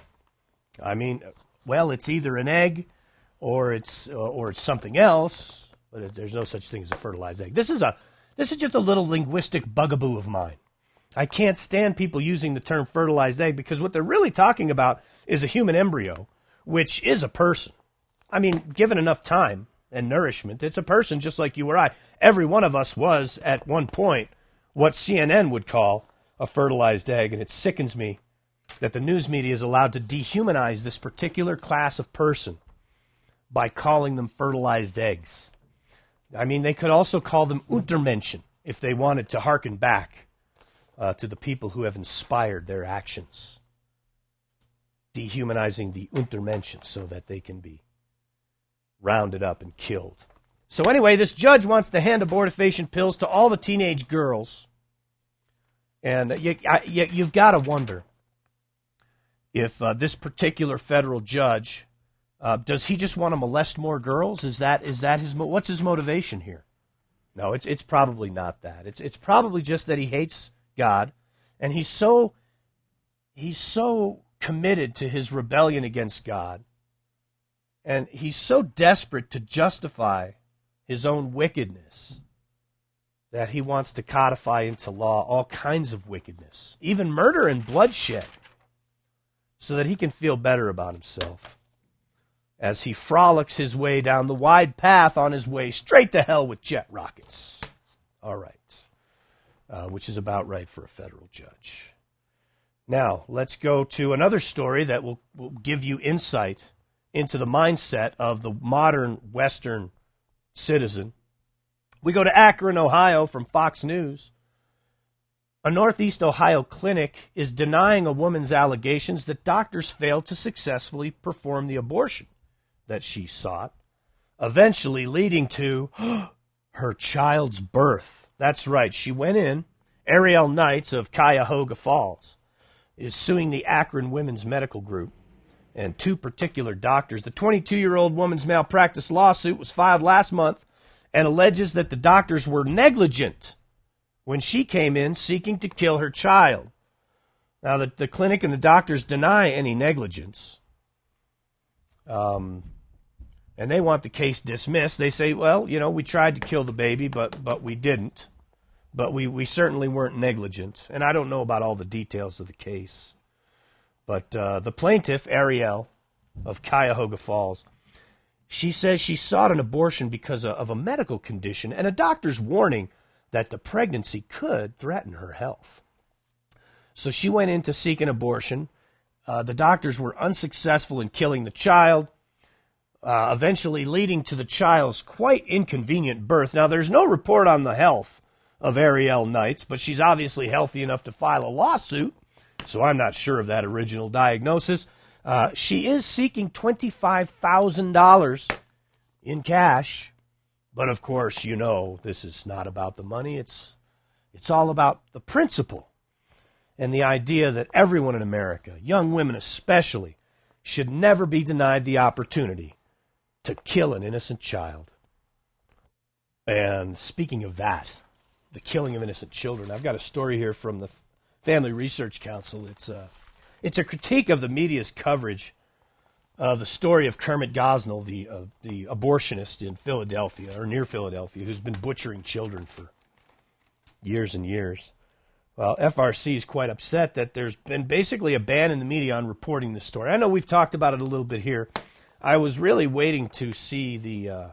I mean, well, it's either an egg or it's something else, but there's no such thing as a fertilized egg. This is just a little linguistic bugaboo of mine. I can't stand people using the term fertilized egg because what they're really talking about is a human embryo, which is a person. I mean, given enough time and nourishment, it's a person just like you or I. Every one of us was, at one point, what CNN would call a fertilized egg, and it sickens me that the news media is allowed to dehumanize this particular class of person by calling them fertilized eggs. I mean, they could also call them Untermenschen if they wanted to hearken back to the people who have inspired their actions. Dehumanizing the Untermenschen so that they can be rounded up and killed. So anyway, this judge wants to hand abortifacient pills to all the teenage girls. And you've got to wonder if this particular federal judge, does he just want to molest more girls? Is that his what's his motivation here? No, it's probably not that. It's probably just that he hates God, and he's so committed to his rebellion against God, and he's so desperate to justify his own wickedness that he wants to codify into law all kinds of wickedness, even murder and bloodshed, so that he can feel better about himself as he frolics his way down the wide path on his way straight to hell with jet rockets. All right. Which is about right for a federal judge. Now, let's go to another story that will give you insight into the mindset of the modern Western citizen. We go to Akron, Ohio from Fox News. A Northeast Ohio clinic is denying a woman's allegations that doctors failed to successfully perform the abortion that she sought, eventually leading to her child's birth. That's right. She went in. Ariel Knights of Cuyahoga Falls is suing the Akron Women's Medical Group and two particular doctors. The 22-year-old woman's malpractice lawsuit was filed last month and alleges that the doctors were negligent when she came in seeking to kill her child. Now, the clinic and the doctors deny any negligence. And they want the case dismissed. They say, well, we tried to kill the baby, but we didn't. But we certainly weren't negligent. And I don't know about all the details of the case. But the plaintiff, Ariel of Cuyahoga Falls, she says she sought an abortion because of a medical condition and a doctor's warning that the pregnancy could threaten her health. So she went in to seek an abortion. The doctors were unsuccessful in killing the child. eventually leading to the child's quite inconvenient birth. Now, there's no report on the health of Ariel Knights, but she's obviously healthy enough to file a lawsuit, so I'm not sure of that original diagnosis. She is seeking $25,000 in cash, but of course, you know, this is not about the money. It's all about the principle and the idea that everyone in America, young women especially, should never be denied the opportunity to kill an innocent child. And speaking of that, the killing of innocent children, I've got a story here from the Family Research Council. It's a critique of the media's coverage of the story of Kermit Gosnell, the abortionist in Philadelphia, or near Philadelphia, who's been butchering children for years and years. Well, FRC is quite upset that there's been basically a ban in the media on reporting this story. I know we've talked about it a little bit here. I was really waiting to see the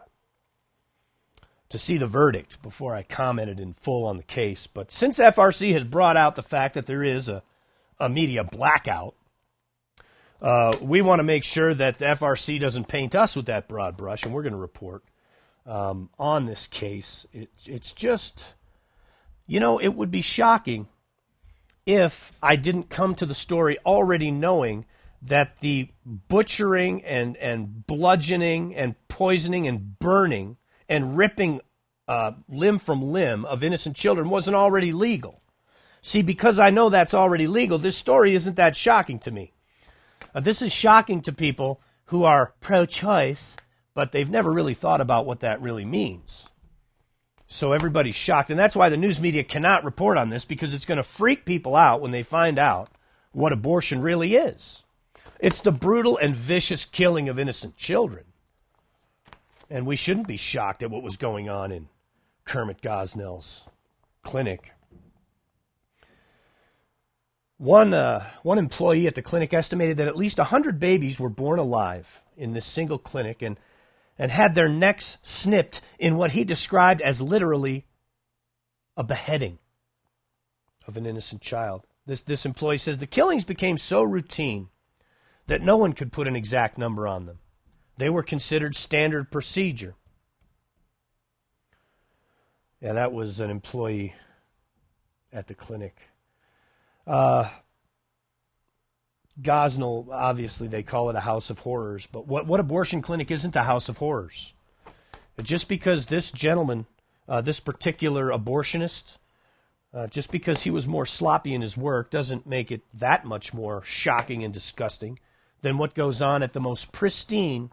verdict before I commented in full on the case. But since FRC has brought out the fact that there is a media blackout, we want to make sure that the FRC doesn't paint us with that broad brush, and we're going to report on this case. It's just, you know, it would be shocking if I didn't come to the story already knowing that the butchering and bludgeoning and poisoning and burning and ripping limb from limb of innocent children wasn't already legal. See, because I know that's already legal, this story isn't that shocking to me. This is shocking to people who are pro-choice, but they've never really thought about what that really means. So everybody's shocked, and that's why the news media cannot report on this, because it's going to freak people out when they find out what abortion really is. It's the brutal and vicious killing of innocent children. And we shouldn't be shocked at what was going on in Kermit Gosnell's clinic. One employee at the clinic estimated that at least 100 babies were born alive in this single clinic and had their necks snipped in what he described as literally a beheading of an innocent child. This employee says the killings became so routine that no one could put an exact number on them. They were considered standard procedure. Yeah, that was an employee at the clinic. Gosnell, obviously they call it a house of horrors, but what abortion clinic isn't a house of horrors? Just because this gentleman, this particular abortionist, just because he was more sloppy in his work doesn't make it that much more shocking and disgusting than what goes on at the most pristine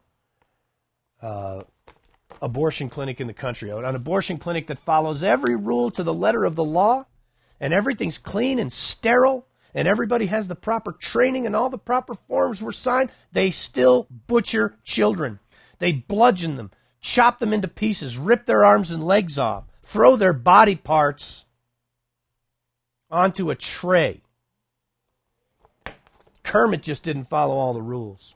abortion clinic in the country. An abortion clinic that follows every rule to the letter of the law, and everything's clean and sterile, and everybody has the proper training and all the proper forms were signed. They still butcher children. They bludgeon them, chop them into pieces, rip their arms and legs off, throw their body parts onto a tray. Kermit just didn't follow all the rules.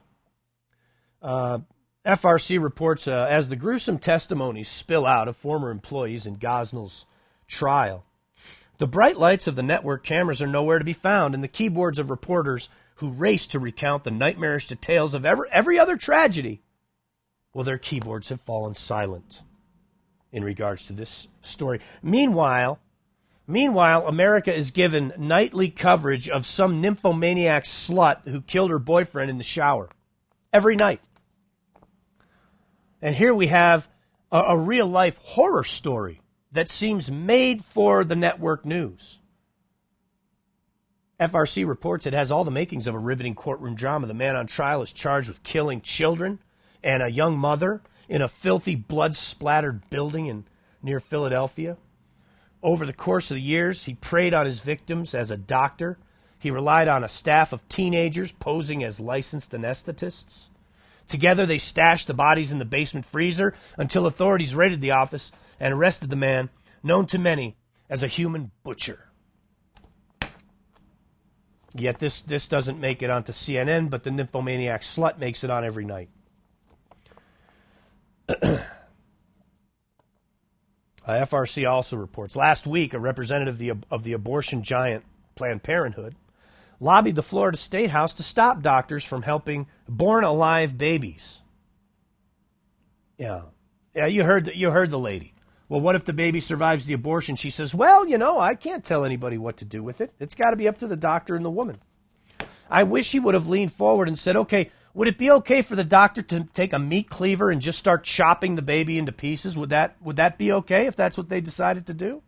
FRC reports as the gruesome testimonies spill out of former employees in Gosnell's trial, the bright lights of the network cameras are nowhere to be found, and the keyboards of reporters who race to recount the nightmarish details of every other tragedy, well, their keyboards have fallen silent in regards to this story. Meanwhile, America is given nightly coverage of some nymphomaniac slut who killed her boyfriend in the shower. Every night. And here we have a real-life horror story that seems made for the network news. FRC reports it has all the makings of a riveting courtroom drama. The man on trial is charged with killing children and a young mother in a filthy, blood-splattered building near Philadelphia. Over the course of the years, he preyed on his victims as a doctor. He relied on a staff of teenagers posing as licensed anesthetists. Together, they stashed the bodies in the basement freezer until authorities raided the office and arrested the man, known to many as a human butcher. Yet this doesn't make it onto CNN, but the nymphomaniac slut makes it on every night. FRC also reports, last week, a representative of the abortion giant Planned Parenthood lobbied the Florida State House to stop doctors from helping born-alive babies. Yeah. Yeah, you heard the lady. Well, what if the baby survives the abortion? She says, well, I can't tell anybody what to do with it. It's got to be up to the doctor and the woman. I wish he would have leaned forward and said, okay, would it be okay for the doctor to take a meat cleaver and just start chopping the baby into pieces? Would that be okay if that's what they decided to do?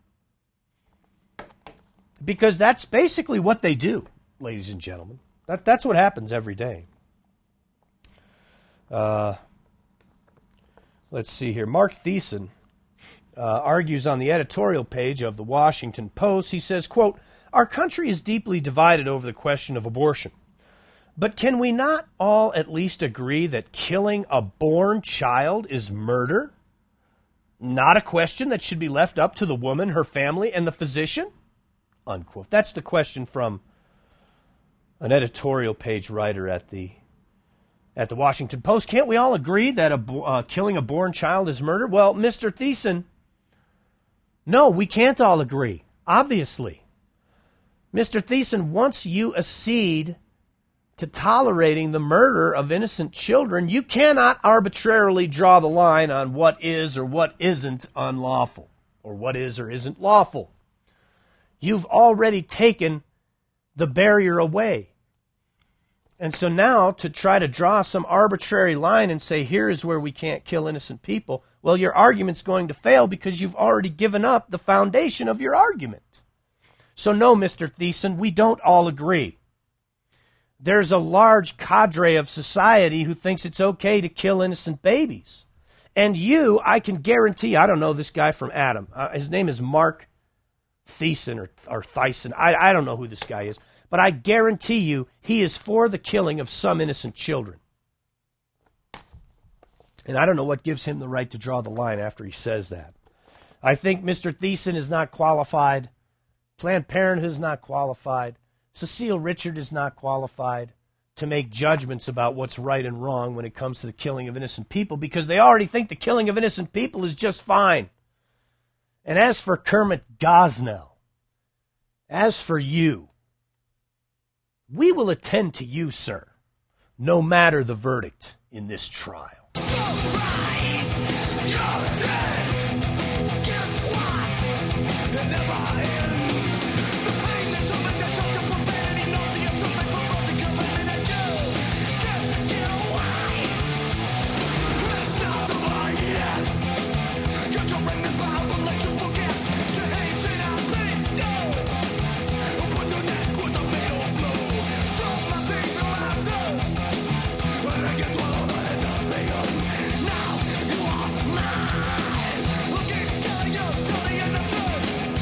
Because that's basically what they do, ladies and gentlemen. That's what happens every day. Let's see here. Mark Thiessen argues on the editorial page of the Washington Post. He says, quote, our country is deeply divided over the question of abortion. But can we not all at least agree that killing a born child is murder? Not a question that should be left up to the woman, her family, and the physician? Unquote. That's the question from an editorial page writer at the Washington Post. Can't we all agree that killing a born child is murder? Well, Mr. Thiessen, no, we can't all agree, obviously. Mr. Thiessen, once you accede to tolerating the murder of innocent children, you cannot arbitrarily draw the line on what is or what isn't unlawful, or what is or isn't lawful. You've already taken the barrier away. And so now to try to draw some arbitrary line and say, here is where we can't kill innocent people, well, your argument's going to fail because you've already given up the foundation of your argument. So no, Mr. Thiessen, we don't all agree. There's a large cadre of society who thinks it's okay to kill innocent babies. And you, I can guarantee, I don't know this guy from Adam. His name is Mark Thiessen or Thyssen. I don't know who this guy is. But I guarantee you he is for the killing of some innocent children. And I don't know what gives him the right to draw the line after he says that. I think Mr. Thiessen is not qualified. Planned Parenthood is not qualified. Cecile Richard is not qualified to make judgments about what's right and wrong when it comes to the killing of innocent people because they already think the killing of innocent people is just fine. And as for Kermit Gosnell, as for you, we will attend to you, sir, no matter the verdict in this trial.
Surprise! You're dead! Guess what? It never ends. The pain that torment, torture, profanity, nausea, suffering, corruption, commitment, and you can't get away. It's not over yet. Get your remnant Bible, but let you forget. The hate in our place still. Open your neck with a fatal blow. Don't nothing matter. But I guess what all that is just begun. Now you are mine. I'll keep killing you till the end of time.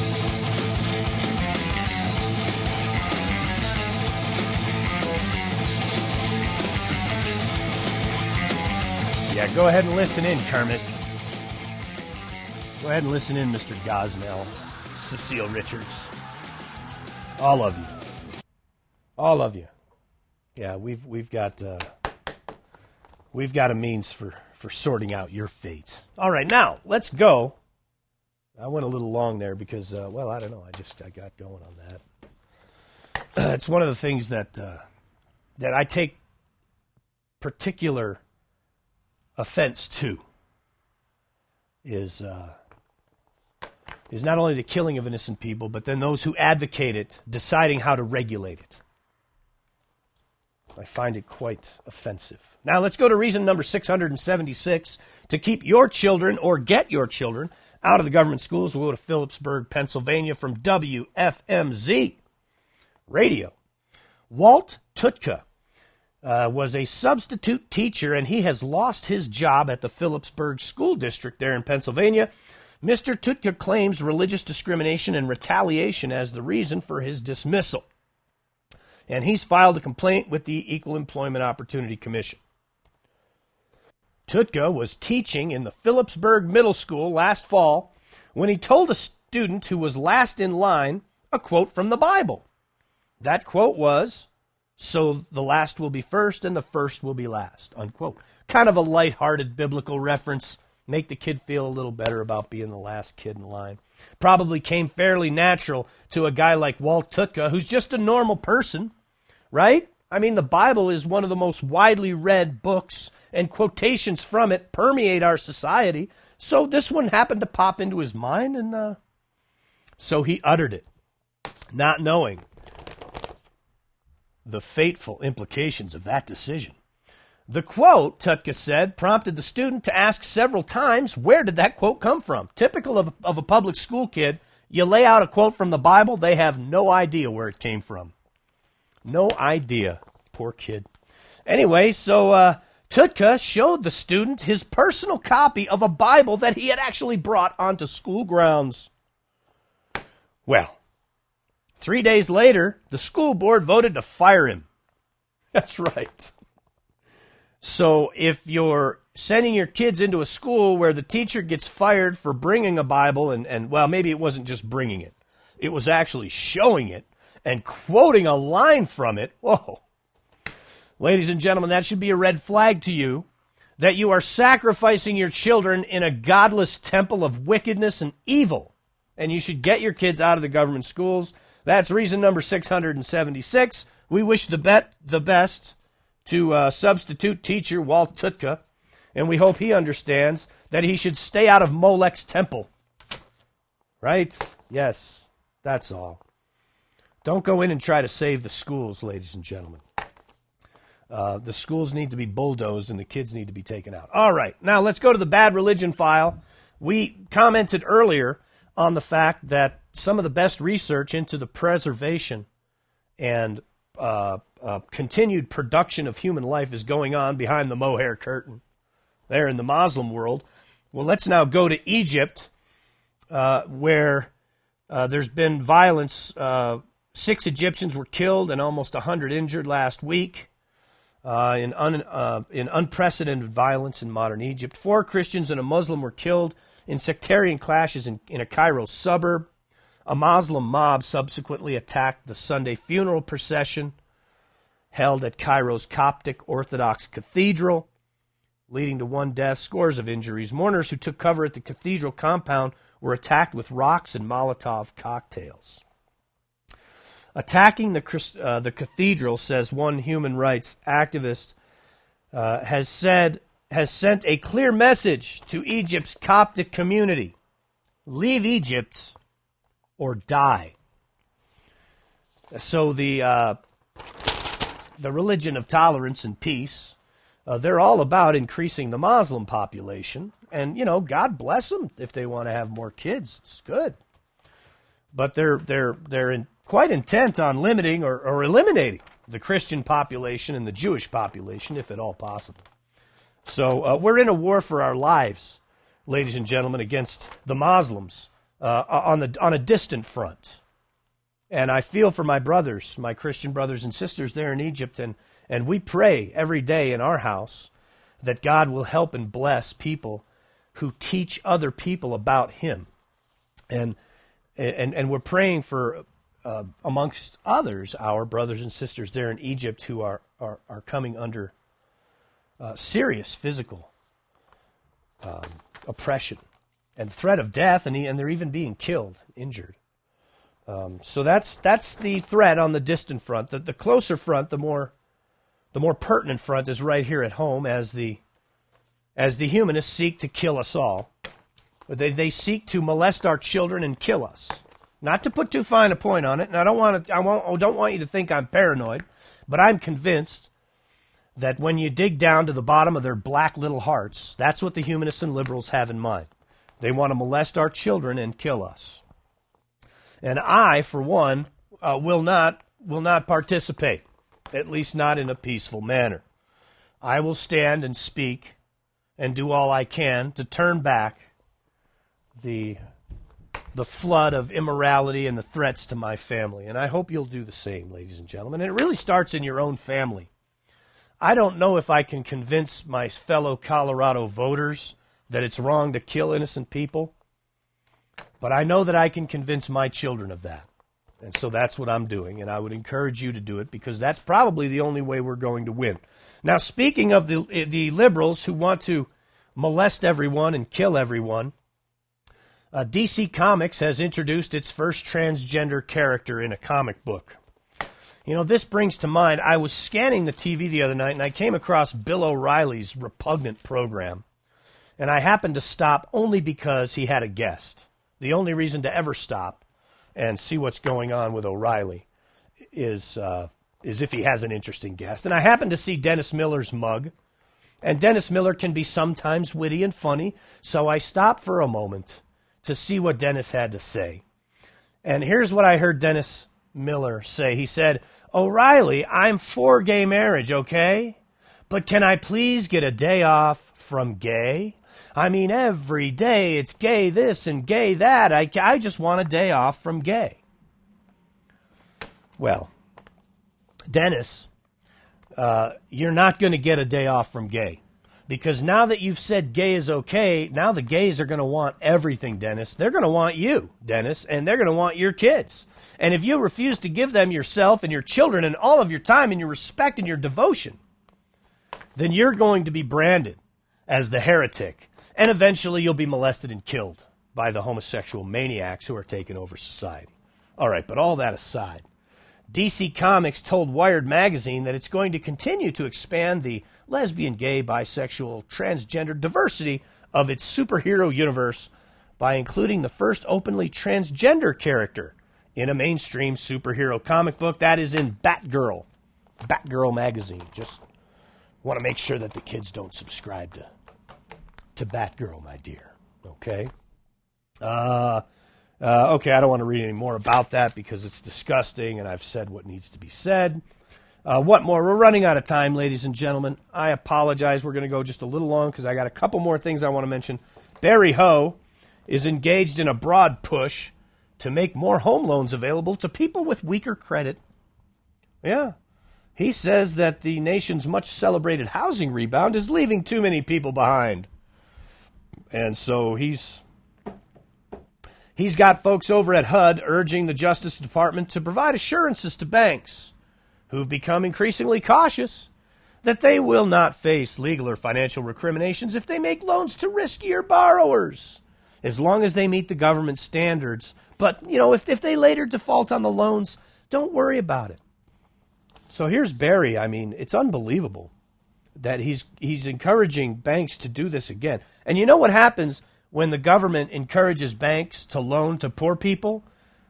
Yeah, go ahead and listen in, Kermit. Go ahead and listen in, Mr. Gosnell, Cecile Richards. All of you. All of you. Yeah, we've got a means for sorting out your fate. All right, now let's go. I went a little long there because, well, I don't know. I got going on that. It's one of the things that I take particular offense to is not only the killing of innocent people, but then those who advocate it deciding how to regulate it. I find it quite offensive. Now let's go to reason number 676 to keep your children or get your children out of the government schools. We'll go to Phillipsburg, Pennsylvania from WFMZ Radio. Walt Tutka was a substitute teacher, and he has lost his job at the Phillipsburg School District there in Pennsylvania. Mr. Tutka claims religious discrimination and retaliation as the reason for his dismissal. And he's filed a complaint with the Equal Employment Opportunity Commission. Tutka was teaching in the Phillipsburg Middle School last fall when he told a student who was last in line a quote from the Bible. That quote was, "So the last will be first and the first will be last," unquote. Kind of a lighthearted biblical reference. Make the kid feel a little better about being the last kid in line. Probably came fairly natural to a guy like Walt Tutka, who's just a normal person, right? I mean, the Bible is one of the most widely read books, and quotations from it permeate our society. So this one happened to pop into his mind, and so he uttered it, not knowing the fateful implications of that decision. The quote, Tutka said, prompted the student to ask several times, where did that quote come from? Typical of a public school kid, you lay out a quote from the Bible, they have no idea where it came from. No idea. Poor kid. Anyway, so Tutka showed the student his personal copy of a Bible that he had actually brought onto school grounds. Well, 3 days later, the school board voted to fire him. That's right. So if you're sending your kids into a school where the teacher gets fired for bringing a Bible, and well, maybe it wasn't just bringing it. It was actually showing it and quoting a line from it. Whoa. Ladies and gentlemen, that should be a red flag to you, that you are sacrificing your children in a godless temple of wickedness and evil, and you should get your kids out of the government schools. That's reason number 676. We wish the best to substitute teacher Walt Tutka, and we hope he understands that he should stay out of Molech's temple. Right? Yes, that's all. Don't go in and try to save the schools, ladies and gentlemen. The schools need to be bulldozed and the kids need to be taken out. All right, now let's go to the bad religion file. We commented earlier on the fact that some of the best research into the preservation and continued production of human life is going on behind the mohair curtain there in the Muslim world. Well, let's now go to Egypt, where there's been violence. 6 Egyptians were killed and almost 100 injured last week in unprecedented violence in modern Egypt. 4 Christians and a Muslim were killed in sectarian clashes in a Cairo suburb. A Muslim mob subsequently attacked the Sunday funeral procession held at Cairo's Coptic Orthodox Cathedral, leading to 1 death, scores of injuries. Mourners who took cover at the cathedral compound were attacked with rocks and Molotov cocktails. Attacking the cathedral, says one human rights activist, has sent a clear message to Egypt's Coptic community: leave Egypt or die. So the religion of tolerance and peace, they're all about increasing the Muslim population, and God bless them if they want to have more kids. It's good, but they're quite intent on limiting or eliminating the Christian population and the Jewish population, if at all possible. So we're in a war for our lives, ladies and gentlemen, against the Muslims on a distant front. And I feel for my brothers, my Christian brothers and sisters there in Egypt, and we pray every day in our house that God will help and bless people who teach other people about Him. And we're praying for, amongst others, our brothers and sisters there in Egypt who are coming under serious physical oppression and threat of death, and they're even being killed, injured. So that's the threat on the distant front. The closer front, the more pertinent front, is right here at home as the humanists seek to kill us all. They seek to molest our children and kill us. Not to put too fine a point on it, and I don't want you to think I'm paranoid, but I'm convinced that when you dig down to the bottom of their black little hearts, that's what the humanists and liberals have in mind. They want to molest our children and kill us. And I, for one, will not participate, at least not in a peaceful manner. I will stand and speak and do all I can to turn back the flood of immorality and the threats to my family. And I hope you'll do the same, ladies and gentlemen. And it really starts in your own family. I don't know if I can convince my fellow Colorado voters that it's wrong to kill innocent people, but I know that I can convince my children of that. And so that's what I'm doing, and I would encourage you to do it, because that's probably the only way we're going to win. Now, speaking of the liberals who want to molest everyone and kill everyone, DC Comics has introduced its first transgender character in a comic book. You know, this brings to mind, I was scanning the TV the other night, and I came across Bill O'Reilly's Repugnant program. And I happened to stop only because he had a guest. The only reason to ever stop and see what's going on with O'Reilly is if he has an interesting guest. And I happened to see Dennis Miller's mug. And Dennis Miller can be sometimes witty and funny, so I stopped for a moment to see what Dennis had to say. And here's what I heard Dennis Miller say. He said, "O'Reilly, I'm for gay marriage, okay? But can I please get a day off from gay? I mean, every day it's gay this and gay that. I just want a day off from gay." Well, Dennis, you're not going to get a day off from gay. Because now that you've said gay is okay, now the gays are going to want everything, Dennis. They're going to want you, Dennis, and they're going to want your kids. And if you refuse to give them yourself and your children and all of your time and your respect and your devotion, then you're going to be branded as the heretic. And eventually you'll be molested and killed by the homosexual maniacs who are taking over society. All right, but all that aside, DC Comics told Wired Magazine that it's going to continue to expand the lesbian, gay, bisexual, transgender diversity of its superhero universe by including the first openly transgender character in a mainstream superhero comic book. That is in Batgirl Magazine. Just want to make sure that the kids don't subscribe to Batgirl, my dear. Okay? Okay, I don't want to read any more about that because it's disgusting and I've said what needs to be said. What more? We're running out of time, ladies and gentlemen. I apologize. We're going to go just a little long because I got a couple more things I want to mention. Barry Ho is engaged in a broad push to make more home loans available to people with weaker credit. Yeah. He says that the nation's much celebrated housing rebound is leaving too many people behind. And so he's got folks over at HUD urging the Justice Department to provide assurances to banks who've become increasingly cautious that they will not face legal or financial recriminations if they make loans to riskier borrowers, as long as they meet the government standards. But, you know, if they later default on the loans, don't worry about it. So here's Barry. I mean, it's unbelievable that he's encouraging banks to do this again. And you know what happens when the government encourages banks to loan to poor people?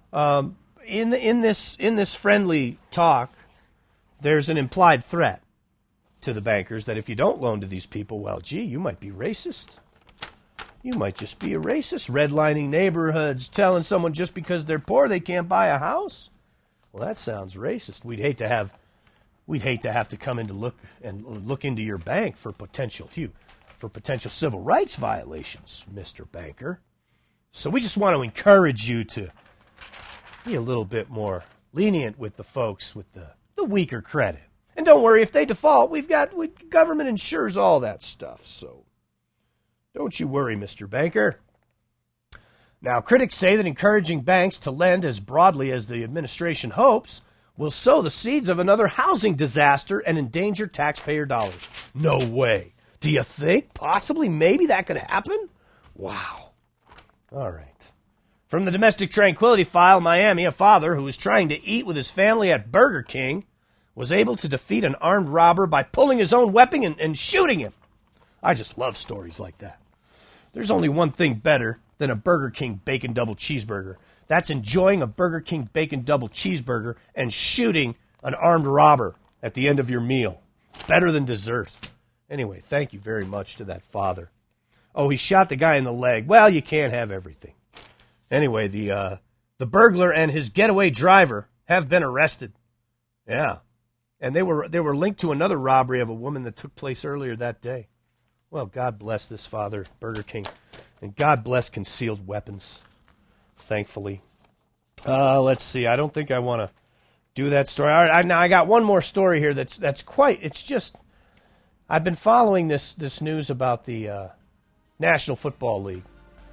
In this friendly talk, there's an implied threat to the bankers that if you don't loan to these people, well, gee, you might be racist. You might just be a racist, redlining neighborhoods, telling someone just because they're poor they can't buy a house. Well, that sounds racist. We'd hate to have to come in to look into your bank for potential civil rights violations, Mr. Banker. So we just want to encourage you to be a little bit more lenient with the folks with the weaker credit. And don't worry, if they default, government insures all that stuff. So don't you worry, Mr. Banker. Now, critics say that encouraging banks to lend as broadly as the administration hopes will sow the seeds of another housing disaster and endanger taxpayer dollars. No way. Do you think possibly maybe that could happen? Wow. All right. From the Domestic Tranquility File, Miami, a father who was trying to eat with his family at Burger King was able to defeat an armed robber by pulling his own weapon and shooting him. I just love stories like that. There's only one thing better than a Burger King bacon double cheeseburger. That's enjoying a Burger King bacon double cheeseburger and shooting an armed robber at the end of your meal. Better than dessert. Anyway, thank you very much to that father. Oh, he shot the guy in the leg. Well, you can't have everything. Anyway, the burglar and his getaway driver have been arrested. Yeah. And they were linked to another robbery of a woman that took place earlier that day. Well, God bless this father, Burger King. And God bless concealed weapons, thankfully. Let's see. I don't think I want to do that story. All right, now I got one more story here it's just, I've been following this news about the National Football League.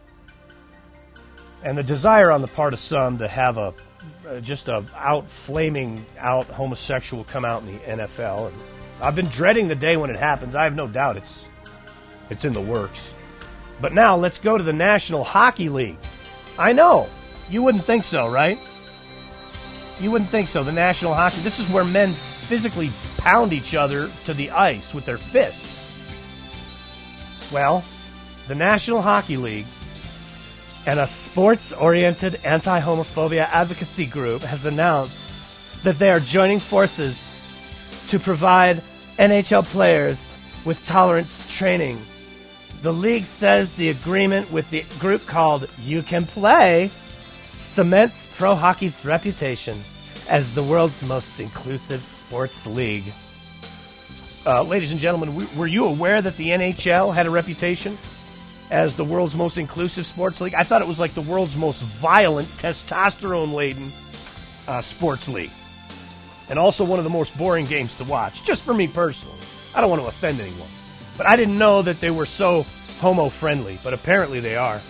And the desire on the part of some to have a flaming out homosexual come out in the NFL. And I've been dreading the day when it happens. I have no doubt it's in the works. But now let's go to the National Hockey League. I know. You wouldn't think so, right? You wouldn't think so. The National Hockey, this is where men physically pound each other to the ice with their fists. Well, the National Hockey League and a sports-oriented anti-homophobia advocacy group has announced that they are joining forces to provide NHL players with tolerance training. The league says the agreement with the group called You Can Play cements pro hockey's reputation as the world's most inclusive sports league. Ladies and gentlemen, were you aware that the NHL had a reputation as the world's most inclusive sports league? I thought it was like the world's most violent, testosterone-laden sports league. And also one of the most boring games to watch, just for me personally. I don't want to offend anyone. But I didn't know that they were so homo-friendly, but apparently they are.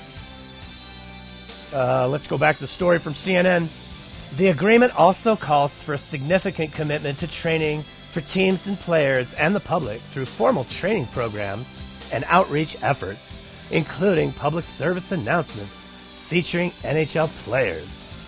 Let's go back to the story from CNN. The agreement also calls for a significant commitment to training for teams and players and the public through formal training programs and outreach efforts, including public service announcements featuring NHL players.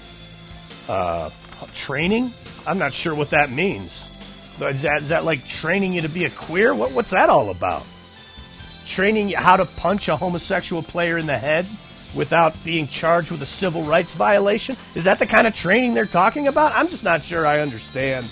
Training? I'm not sure what that means. Is that like training you to be a queer? What's that all about? Training you how to punch a homosexual player in the head without being charged with a civil rights violation? Is that the kind of training they're talking about? I'm just not sure I understand.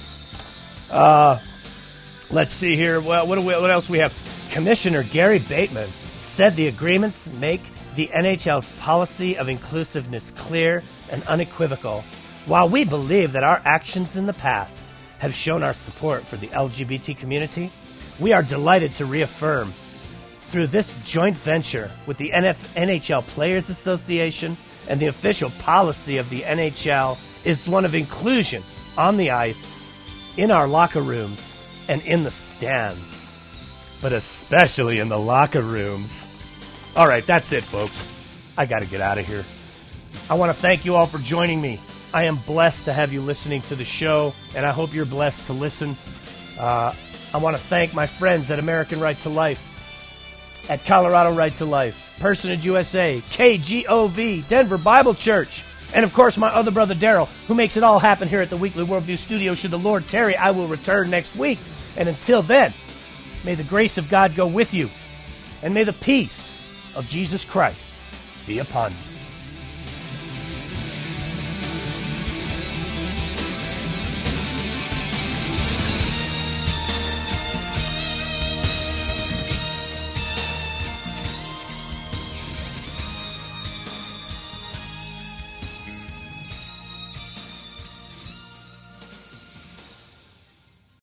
Let's see here. Well, what else we have? Commissioner Gary Bateman said the agreements make the NHL's policy of inclusiveness clear and unequivocal. While we believe that our actions in the past have shown our support for the LGBT community, we are delighted to reaffirm through this joint venture with the NHL Players Association and the official policy of the NHL is one of inclusion on the ice, in our locker rooms, and in the stands. But especially in the locker rooms. All right, that's it, folks. I got to get out of here. I want to thank you all for joining me. I am blessed to have you listening to the show, and I hope you're blessed to listen. I want to thank my friends at American Right to Life, at Colorado Right to Life, Personage USA, KGOV, Denver Bible Church, and of course my other brother Daryl, who makes it all happen here at the Weekly Worldview Studio. Should the Lord tarry, I will return next week. And until then, may the grace of God go with you, and may the peace of Jesus Christ be upon you.